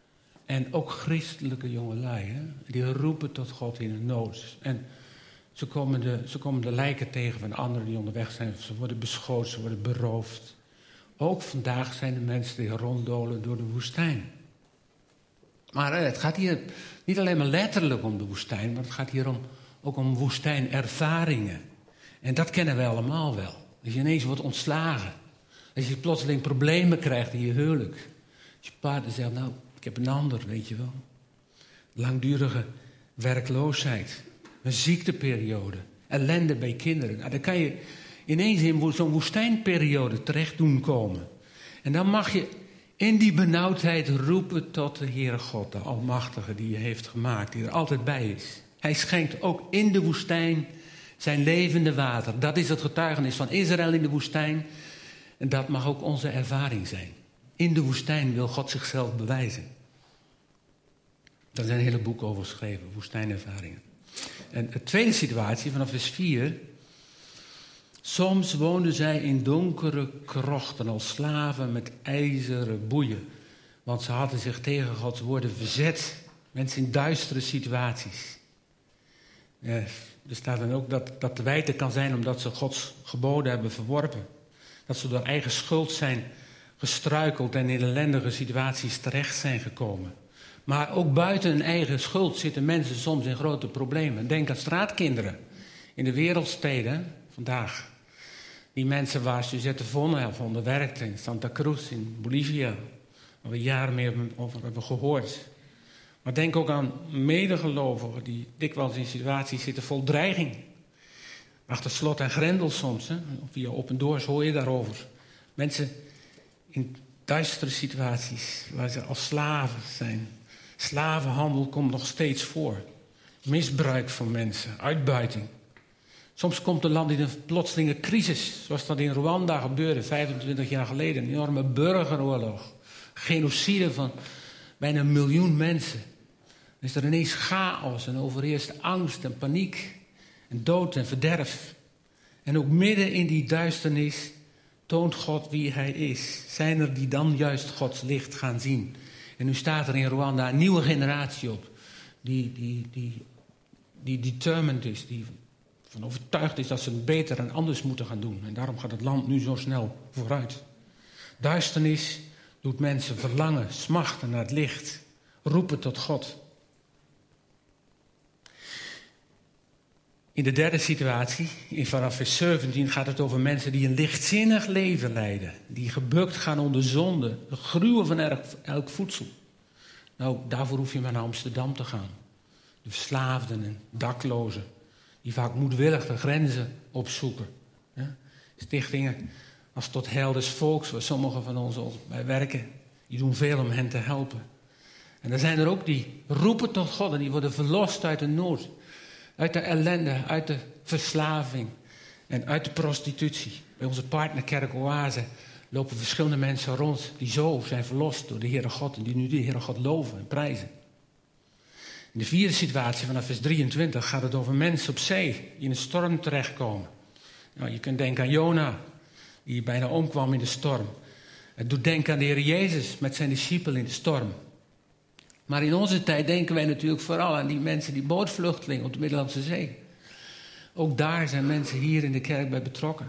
En ook christelijke jongelui, hè? Die roepen tot God in hun nood. En ze komen de lijken tegen van anderen die onderweg zijn. Ze worden beschoten, ze worden beroofd. Ook vandaag zijn er mensen die ronddolen door de woestijn. Maar het gaat hier niet alleen maar letterlijk om de woestijn, maar het gaat hier ook om woestijnervaringen. En dat kennen wij allemaal wel. Als je ineens wordt ontslagen. Als je plotseling problemen krijgt in je huwelijk. Als je partner zegt, nou, ik heb een ander, weet je wel. langdurige werkloosheid, een ziekteperiode, ellende bij kinderen. Nou, dan kan je ineens in zo'n woestijnperiode terecht doen komen. En dan mag je in die benauwdheid roepen tot de Heere God, de Almachtige die je heeft gemaakt, die er altijd bij is. Hij schenkt ook in de woestijn zijn levende water. Dat is het getuigenis van Israël in de woestijn. En dat mag ook onze ervaring zijn. In de woestijn wil God zichzelf bewijzen. Daar zijn hele boeken over geschreven, woestijnervaringen. En de tweede situatie, vanaf vers 4. Soms woonden zij in donkere krochten als slaven met ijzeren boeien. Want ze hadden zich tegen Gods woorden verzet. Mensen in duistere situaties. Er staat dan ook dat te wijten kan zijn omdat ze Gods geboden hebben verworpen. Dat ze door eigen schuld zijn gestruikeld en in ellendige situaties terecht zijn gekomen. Maar ook buiten hun eigen schuld zitten mensen soms in grote problemen. Denk aan straatkinderen in de wereldsteden vandaag. Die mensen waar Suzette Vonhoff werkte in Santa Cruz in Bolivia. Waar we jaren meer over hebben gehoord. Maar denk ook aan medegelovigen die dikwijls in situaties zitten vol dreiging. Achter slot en grendel soms. Hè? Via Open Doors hoor je daarover. Mensen in duistere situaties waar ze als slaven zijn. Slavenhandel komt nog steeds voor. Misbruik van mensen, uitbuiting. Soms komt een land in een plotselinge crisis, zoals dat in Rwanda gebeurde 25 jaar geleden. Een enorme burgeroorlog. Genocide van bijna 1 miljoen mensen. Dan is er ineens chaos en overheerst angst en paniek. En dood en verderf. En ook midden in die duisternis toont God wie hij is. Zijn er die dan juist Gods licht gaan zien. En nu staat er in Rwanda een nieuwe generatie op. Die determined is. Die van overtuigd is dat ze het beter en anders moeten gaan doen. En daarom gaat het land nu zo snel vooruit. Duisternis doet mensen verlangen, smachten naar het licht. Roepen tot God. In de derde situatie, vanaf vers 17, gaat het over mensen die een lichtzinnig leven leiden. Die gebukt gaan onder zonde. De gruwen van elk voedsel. Nou, daarvoor hoef je maar naar Amsterdam te gaan. De verslaafden en daklozen. Die vaak moedwillig de grenzen opzoeken. Ja? Stichtingen als Tot Heil des Volks, waar sommigen van ons bij werken. Die doen veel om hen te helpen. En er zijn er ook die roepen tot God en die worden verlost uit de nood. Uit de ellende, uit de verslaving en uit de prostitutie. Bij onze partnerkerk Oase lopen verschillende mensen rond die zo zijn verlost door de Heere God en die nu de Heere God loven en prijzen. In de vierde situatie, vanaf vers 23, gaat het over mensen op zee die in een storm terechtkomen. Nou, je kunt denken aan Jona, die bijna omkwam in de storm. Het doet denken aan de Heer Jezus met zijn discipelen in de storm. Maar in onze tijd denken wij natuurlijk vooral aan die mensen, die bootvluchtelingen op de Middellandse Zee. Ook daar zijn mensen hier in de kerk bij betrokken.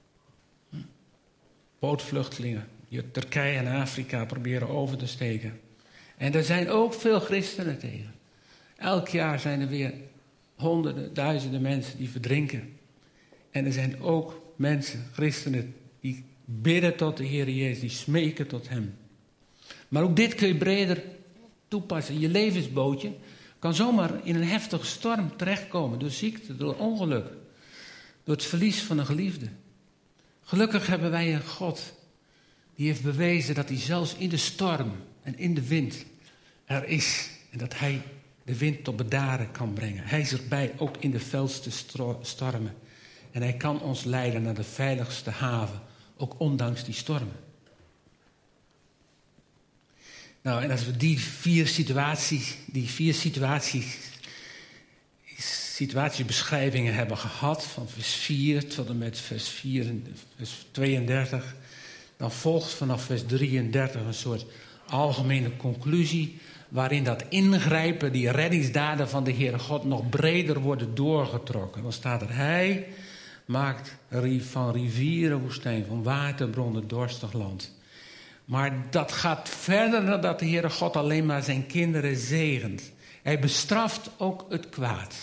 Bootvluchtelingen die uit Turkije en Afrika proberen over te steken. En er zijn ook veel christenen tegen. Elk jaar zijn er weer honderden, duizenden mensen die verdrinken. En er zijn ook mensen, christenen, die bidden tot de Heer Jezus, die smeken tot hem. Maar ook dit kun je breder toepassen. Je levensbootje kan zomaar in een heftige storm terechtkomen. Door ziekte, door ongeluk. Door het verlies van een geliefde. Gelukkig hebben wij een God die heeft bewezen dat hij zelfs in de storm en in de wind er is. En dat hij de wind tot bedaren kan brengen. Hij is erbij, ook in de felste stormen. En hij kan ons leiden naar de veiligste haven. Ook ondanks die stormen. Nou, en als we die vier situatiebeschrijvingen hebben gehad, van vers 4 tot en met vers 32, dan volgt vanaf vers 33 een soort algemene conclusie, waarin dat ingrijpen, die reddingsdaden van de Heere God nog breder worden doorgetrokken. Dan staat er, hij maakt van rivieren woestijn, van waterbronnen dorstig land. Maar dat gaat verder dan dat de Heere God alleen maar zijn kinderen zegent. Hij bestraft ook het kwaad.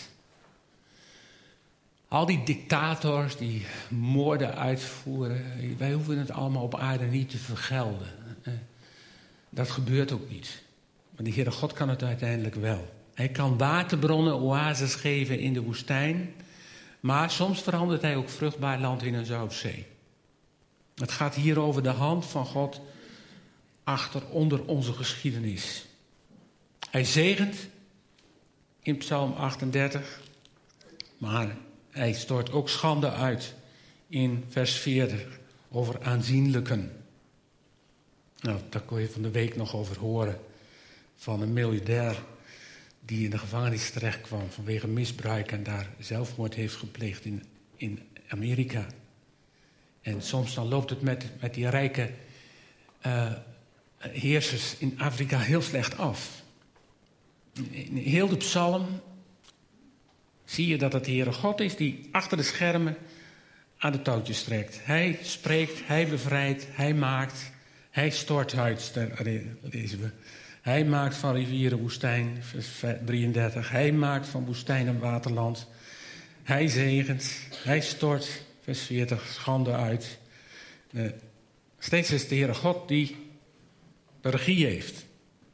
Al die dictators die moorden uitvoeren, wij hoeven het allemaal op aarde niet te vergelden. Dat gebeurt ook niet. Maar de Heere God kan het uiteindelijk wel. Hij kan waterbronnen, oases geven in de woestijn. Maar soms verandert hij ook vruchtbaar land in een zoutzee. Het gaat hier over de hand van God onder onze geschiedenis. Hij zegent in Psalm 38, maar hij stort ook schande uit in vers 40 over aanzienlijken. Nou, daar kon je van de week nog over horen van een miljardair die in de gevangenis terecht kwam vanwege misbruik en daar zelfmoord heeft gepleegd in Amerika. En soms dan loopt het met die rijke heersers in Afrika heel slecht af. In heel de psalm zie je dat het de Heere God is die achter de schermen aan de touwtjes trekt. Hij spreekt, hij bevrijdt, hij maakt, hij stort uit, lezen we. Hij maakt van rivieren woestijn, vers 33. Hij maakt van woestijn een waterland. Hij zegent, hij stort, vers 40, schande uit. Steeds is de Heere God die de regie heeft.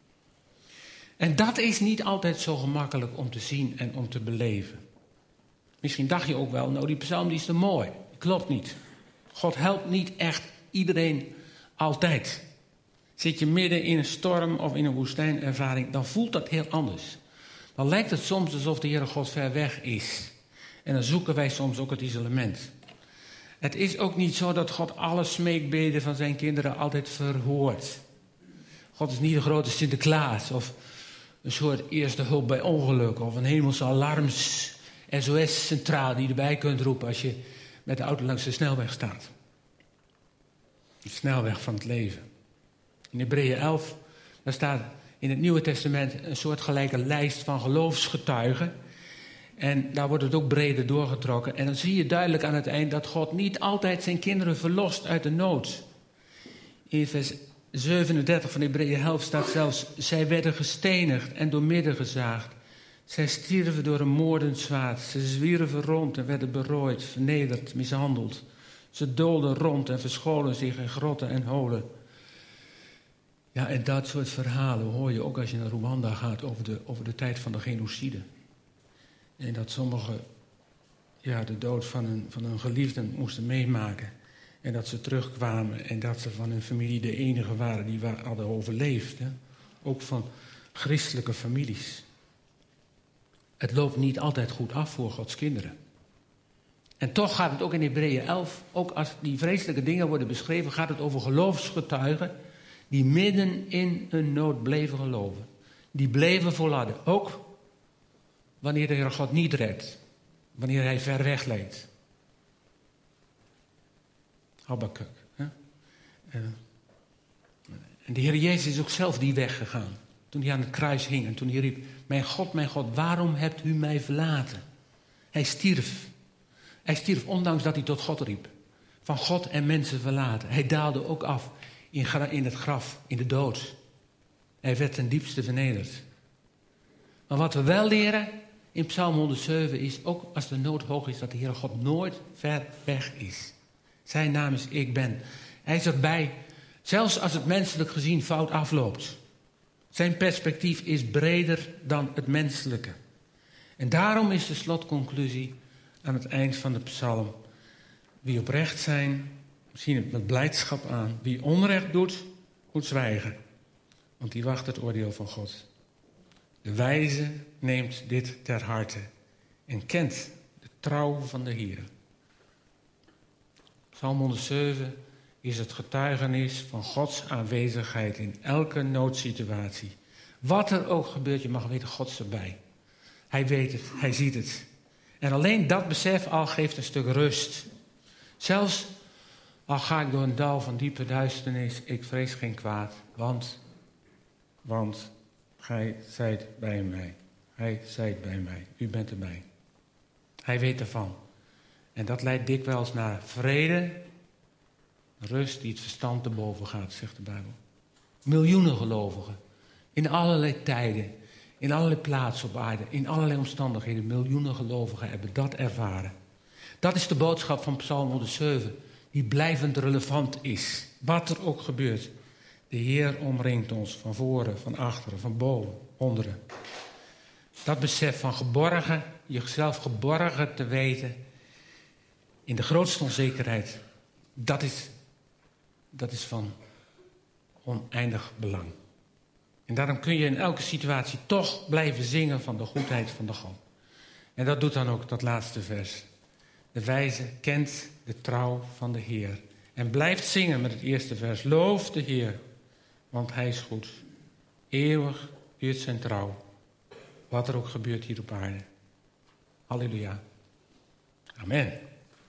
En dat is niet altijd zo gemakkelijk om te zien en om te beleven. Misschien dacht je ook wel, nou die psalm die is te mooi. Klopt niet. God helpt niet echt iedereen altijd. Zit je midden in een storm of in een woestijnervaring, dan voelt dat heel anders. Dan lijkt het soms alsof de Heere God ver weg is. En dan zoeken wij soms ook het isolement. Het is ook niet zo dat God alle smeekbeden van zijn kinderen altijd verhoort. God is niet een grote Sinterklaas of een soort eerste hulp bij ongeluk of een hemelse alarms SOS-centraal die je erbij kunt roepen als je met de auto langs de snelweg staat. De snelweg van het leven. In Hebreeën 11, daar staat in het Nieuwe Testament een soortgelijke lijst van geloofsgetuigen. En daar wordt het ook breder doorgetrokken. En dan zie je duidelijk aan het eind dat God niet altijd zijn kinderen verlost uit de nood. In vers 37 van Hebreeën 11 staat zelfs: zij werden gestenigd en doormidden gezaagd. Zij stierven door een moordend zwaard. Ze zwierven rond en werden berooid, vernederd, mishandeld. Ze doolden rond en verscholen zich in grotten en holen. Ja, en dat soort verhalen hoor je ook als je naar Rwanda gaat over de tijd van de genocide. En dat sommigen de dood van een geliefde moesten meemaken. En dat ze terugkwamen en dat ze van hun familie de enige waren die hadden overleefd. Hè? Ook van christelijke families. Het loopt niet altijd goed af voor Gods kinderen. En toch gaat het ook in Hebreeën 11, ook als die vreselijke dingen worden beschreven, gaat het over geloofsgetuigen die midden in hun nood bleven geloven. Die bleven volharden. Ook wanneer de Heer God niet redt. Wanneer hij ver weg leed. Habakuk. En de Heer Jezus is ook zelf die weg gegaan. Toen hij aan het kruis hing en toen hij riep: mijn God, waarom hebt u mij verlaten? Hij stierf. Hij stierf ondanks dat hij tot God riep. Van God en mensen verlaten. Hij daalde ook af in het graf, in de dood. Hij werd ten diepste vernederd. Maar wat we wel leren in Psalm 107 is, ook als de nood hoog is, dat de Heere God nooit ver weg is. Zijn naam is Ik Ben. Hij is erbij, zelfs als het menselijk gezien fout afloopt. Zijn perspectief is breder dan het menselijke. En daarom is de slotconclusie aan het eind van de psalm: wie oprecht zijn, zien het met blijdschap aan. Wie onrecht doet, moet zwijgen, want die wacht het oordeel van God. De wijze neemt dit ter harte en kent de trouw van de Heer. Psalm 107 is het getuigenis van Gods aanwezigheid in elke noodsituatie. Wat er ook gebeurt, je mag weten, God is erbij. Hij weet het, hij ziet het. En alleen dat besef al geeft een stuk rust. Zelfs al ga ik door een dal van diepe duisternis, ik vrees geen kwaad, want gij zijt bij mij. Hij zijt bij mij, u bent erbij. Hij weet ervan. En dat leidt dikwijls naar vrede, rust die het verstand te boven gaat, zegt de Bijbel. Miljoenen gelovigen, in allerlei tijden, in allerlei plaatsen op aarde, in allerlei omstandigheden, miljoenen gelovigen hebben dat ervaren. Dat is de boodschap van Psalm 107, die blijvend relevant is, wat er ook gebeurt. De Heer omringt ons van voren, van achteren, van boven, onderen. Dat besef van geborgen, jezelf geborgen te weten in de grootste onzekerheid, dat is van oneindig belang. En daarom kun je in elke situatie toch blijven zingen van de goedheid van de God. En dat doet dan ook dat laatste vers. De wijze kent de trouw van de Heer. En blijft zingen met het eerste vers. Loof de Heer, want Hij is goed. Eeuwig duurt zijn trouw. Wat er ook gebeurt hier op aarde. Halleluja. Amen.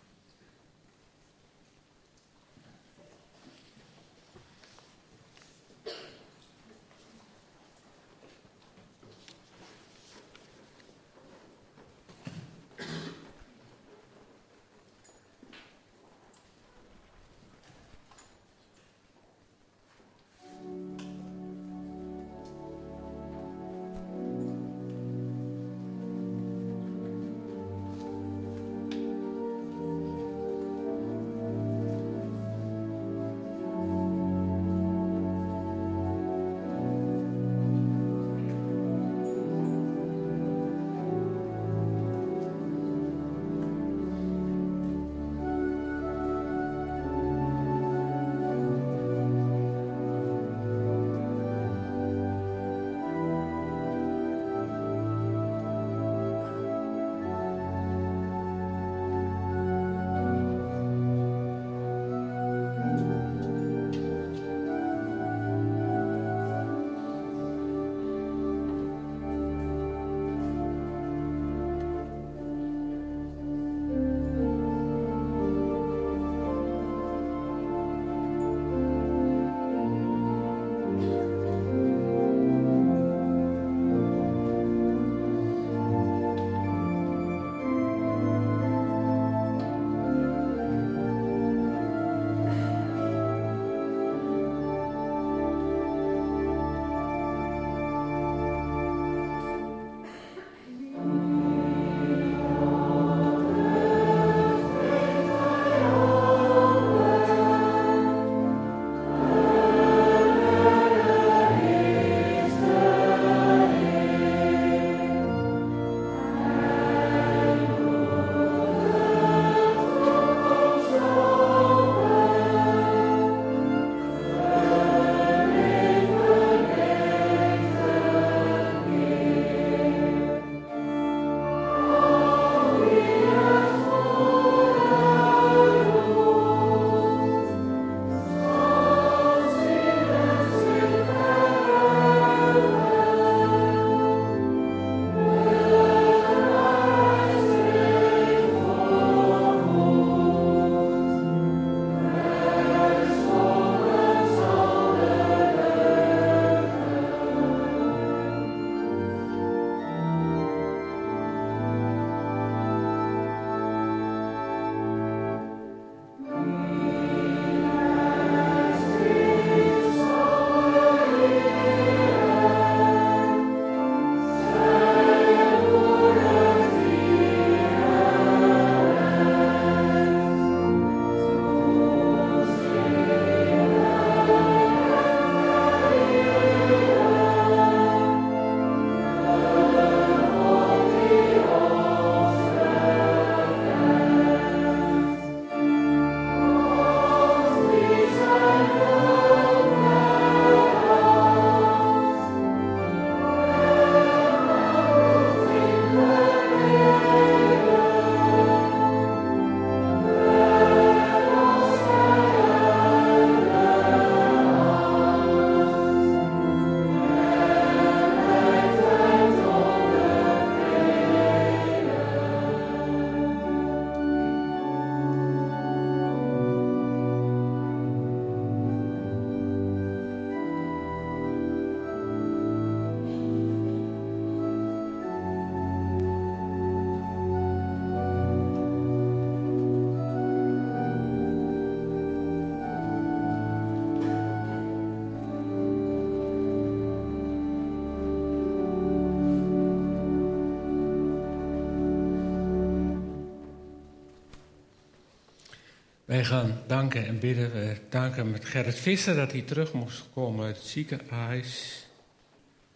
Wij gaan danken en bidden. We danken met Gerrit Visser dat hij terug moest komen uit het ziekenhuis.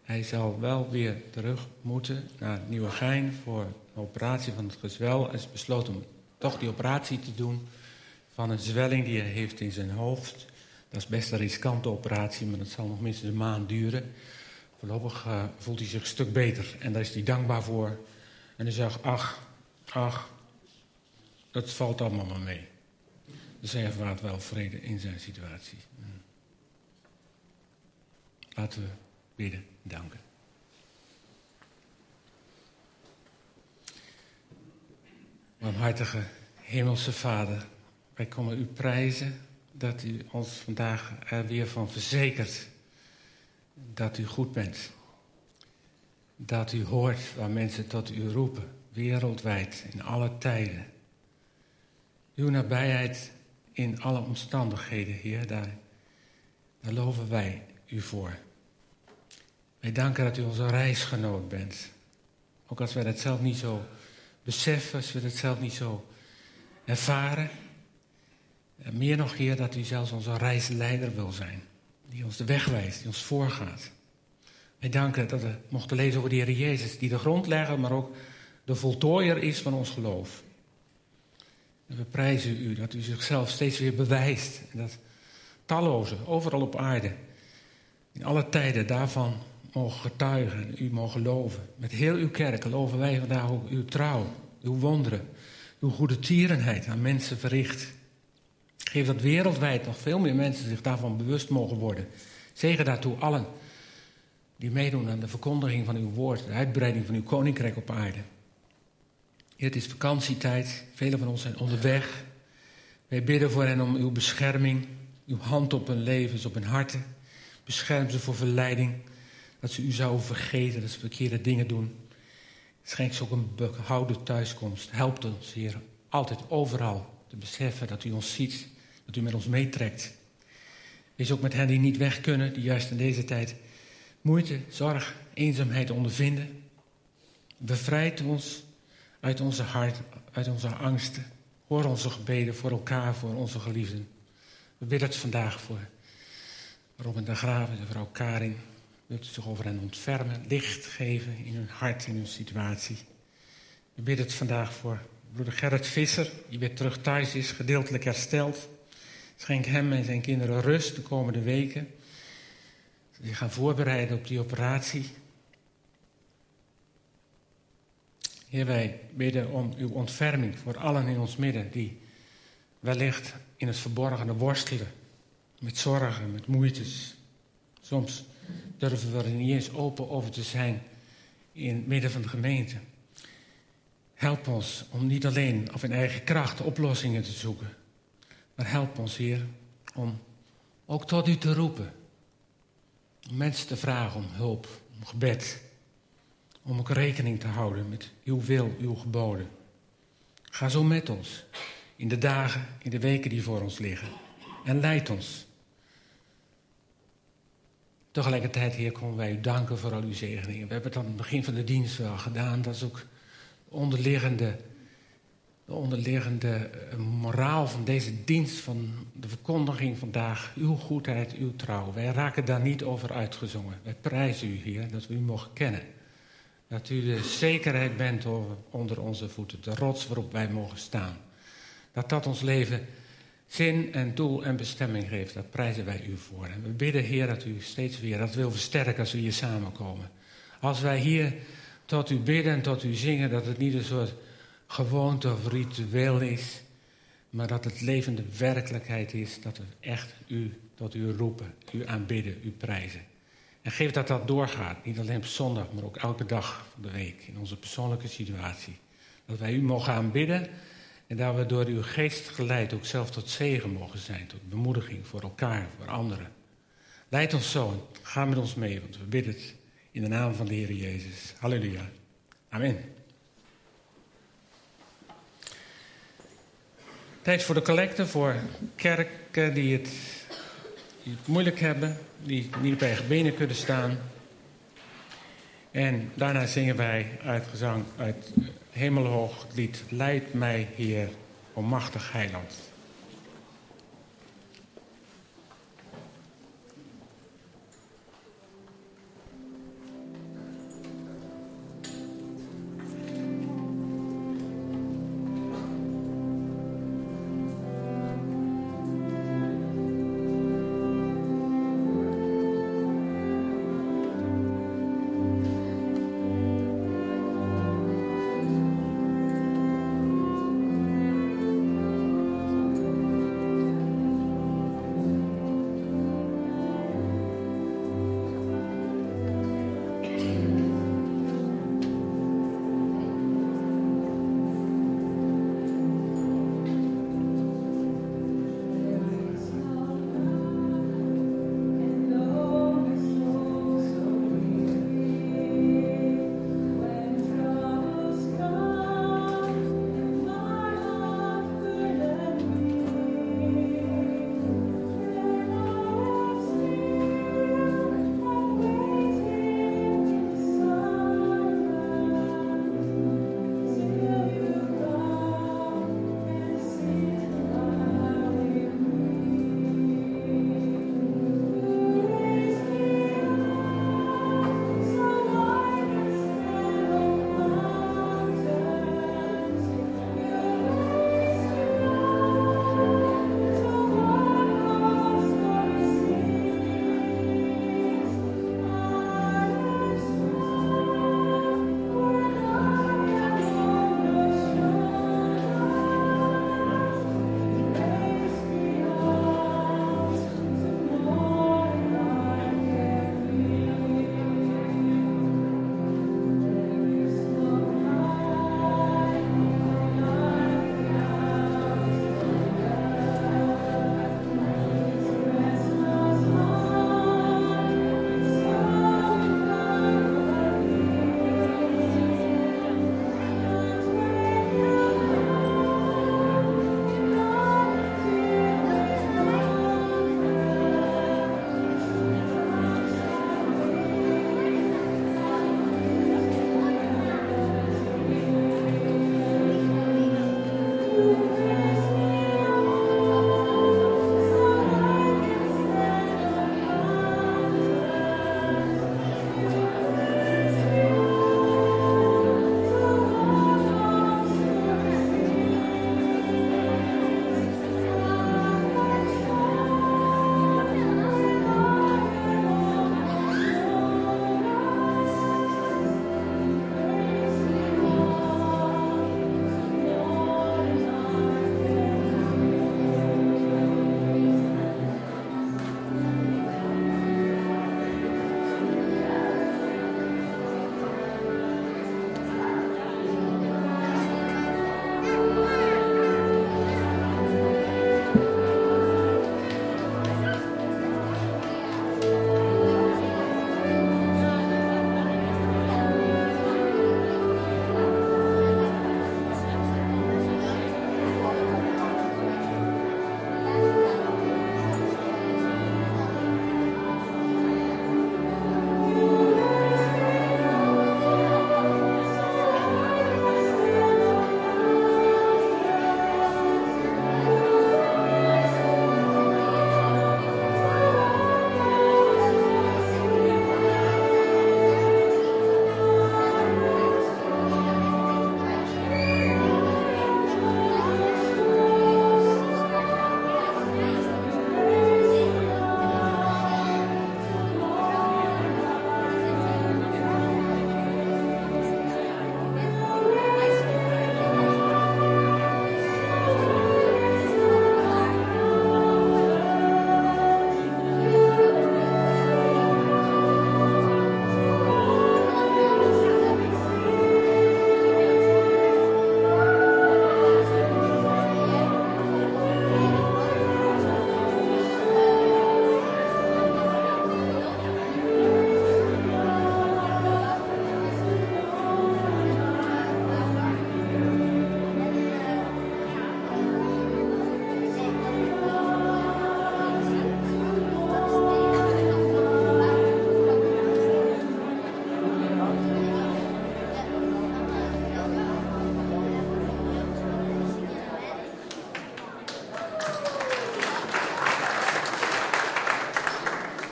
Hij zal wel weer terug moeten naar Nieuwegein voor een operatie van het gezwel. Hij is besloten om toch die operatie te doen van een zwelling die hij heeft in zijn hoofd. Dat is best een riskante operatie, maar dat zal nog minstens een maand duren. Voorlopig voelt hij zich een stuk beter en daar is hij dankbaar voor. En hij zegt, ach, dat valt allemaal maar mee. Dus hij ervaart wel vrede in zijn situatie. Laten we bidden, danken. Barmhartige Hemelse Vader, wij komen u prijzen dat u ons vandaag er weer van verzekert dat u goed bent. Dat u hoort waar mensen tot u roepen, wereldwijd, in alle tijden. Uw nabijheid in alle omstandigheden, Heer, daar loven wij u voor. Wij danken dat u onze reisgenoot bent. Ook als wij dat zelf niet zo beseffen, als we dat zelf niet zo ervaren. En meer nog, Heer, dat u zelfs onze reisleider wil zijn. Die ons de weg wijst, die ons voorgaat. Wij danken dat we mochten lezen over de Heer Jezus, die de grondlegger, maar ook de voltooier is van ons geloof. En we prijzen u dat u zichzelf steeds weer bewijst. En dat tallozen, overal op aarde, in alle tijden daarvan mogen getuigen en u mogen loven. Met heel uw kerk loven wij vandaag ook uw trouw, uw wonderen, uw goede tierenheid aan mensen verricht. Geef dat wereldwijd nog veel meer mensen zich daarvan bewust mogen worden. Zegen daartoe allen die meedoen aan de verkondiging van uw woord, de uitbreiding van uw koninkrijk op aarde. Heer, het is vakantietijd, velen van ons zijn onderweg. Wij bidden voor hen om uw bescherming, uw hand op hun levens, op hun harten. Bescherm ze voor verleiding, dat ze u zouden vergeten, dat ze verkeerde dingen doen. Schenk ze ook een behouden thuiskomst. Help ons, Heer, altijd overal te beseffen dat u ons ziet, dat u met ons meetrekt. Wees ook met hen die niet weg kunnen, die juist in deze tijd moeite, zorg, eenzaamheid ondervinden. Bevrijd ons uit onze hart, uit onze angsten. Hoor onze gebeden voor elkaar, voor onze geliefden. We bidden het vandaag voor Robin de Graaf en vrouw Karin. Wilt u zich over hen ontfermen, licht geven in hun hart, in hun situatie. We bidden het vandaag voor broeder Gerrit Visser, die weer terug thuis is, gedeeltelijk hersteld. Schenk hem en zijn kinderen rust de komende weken. Die gaan voorbereiden op die operatie. Heer, wij bidden om uw ontferming voor allen in ons midden die wellicht in het verborgene worstelen. Met zorgen, met moeites. Soms durven we er niet eens open over te zijn in het midden van de gemeente. Help ons om niet alleen of in eigen kracht oplossingen te zoeken. Maar help ons, Heer, om ook tot u te roepen. Om mensen te vragen om hulp, om gebed. Om ook rekening te houden met uw wil, uw geboden. Ga zo met ons in de dagen, in de weken die voor ons liggen. En leid ons. Tegelijkertijd, Heer, komen wij u danken voor al uw zegeningen. We hebben het aan het begin van de dienst wel gedaan. Dat is ook de onderliggende moraal van deze dienst, van de verkondiging vandaag. Uw goedheid, uw trouw. Wij raken daar niet over uitgezongen. Wij prijzen u, Heer, dat we u mogen kennen. Dat u de zekerheid bent onder onze voeten. De rots waarop wij mogen staan. Dat ons leven zin en doel en bestemming geeft. Daar prijzen wij u voor. En we bidden, Heer, dat u steeds weer dat wil versterken als we hier samenkomen. Als wij hier tot u bidden en tot u zingen, dat het niet een soort gewoonte of ritueel is, maar dat het levende werkelijkheid is, dat we echt u tot u roepen, u aanbidden, u prijzen. En geef dat dat doorgaat, niet alleen op zondag, maar ook elke dag van de week, in onze persoonlijke situatie. Dat wij u mogen aanbidden en dat we door uw geest geleid ook zelf tot zegen mogen zijn, tot bemoediging voor elkaar, voor anderen. Leid ons zo en ga met ons mee, want we bidden het in de naam van de Heer Jezus. Halleluja. Amen. Tijd voor de collecte, voor kerken die het moeilijk hebben, die niet op eigen benen kunnen staan. En daarna zingen wij uit gezang uit Hemelhoog het lied Leid mij, Heer, o machtig heiland.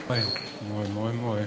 Mooi, mooi, mooi.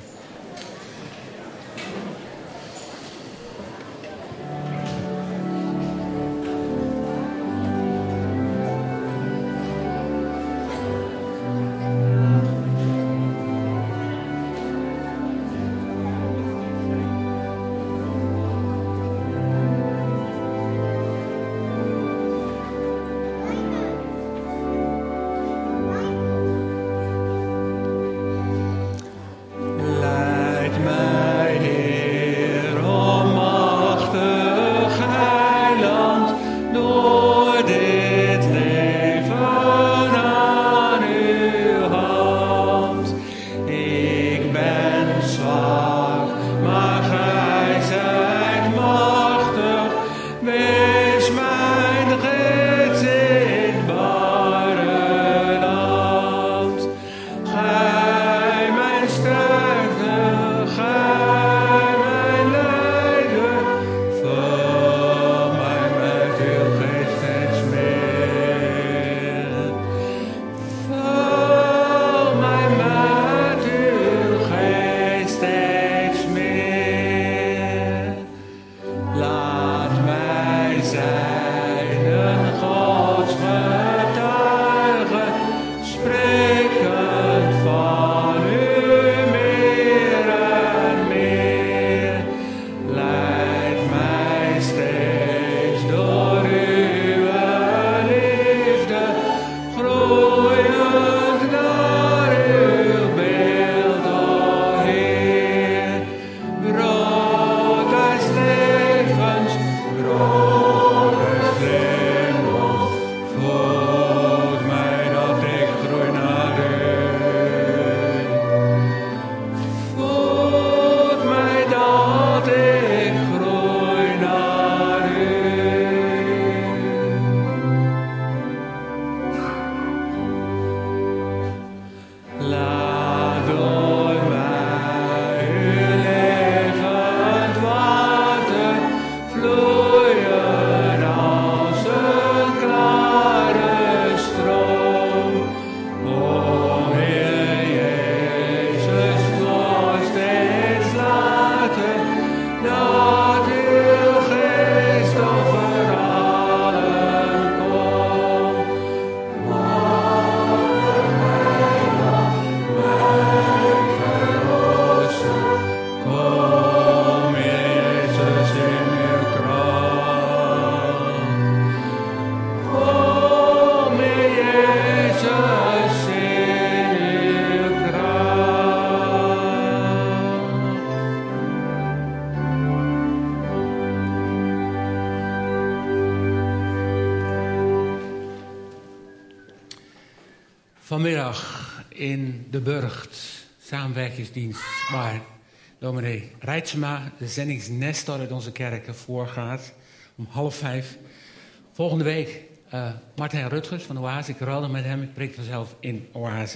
Vanmiddag in de Burgt, samenwerkingsdienst, waar dominee Reitsema, de zendingsnestor uit onze kerken, voorgaat om 4:30. Volgende week Martijn Rutgers van Oase. Ik ruilde met hem, ik preek vanzelf in Oase.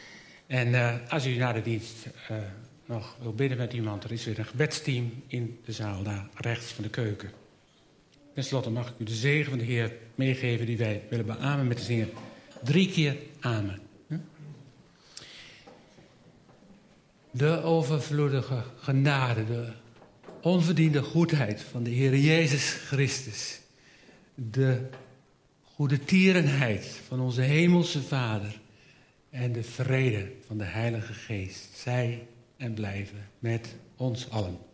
En als u na de dienst nog wil bidden met iemand, er is weer een gebedsteam in de zaal daar rechts van de keuken. Ten slotte mag ik u de zegen van de Heer meegeven die wij willen beamen met te zingen 3 keer amen. De overvloedige genade, de onverdiende goedheid van de Heer Jezus Christus, de goede tierenheid van onze hemelse Vader en de vrede van de Heilige Geest, zij en blijven met ons allen.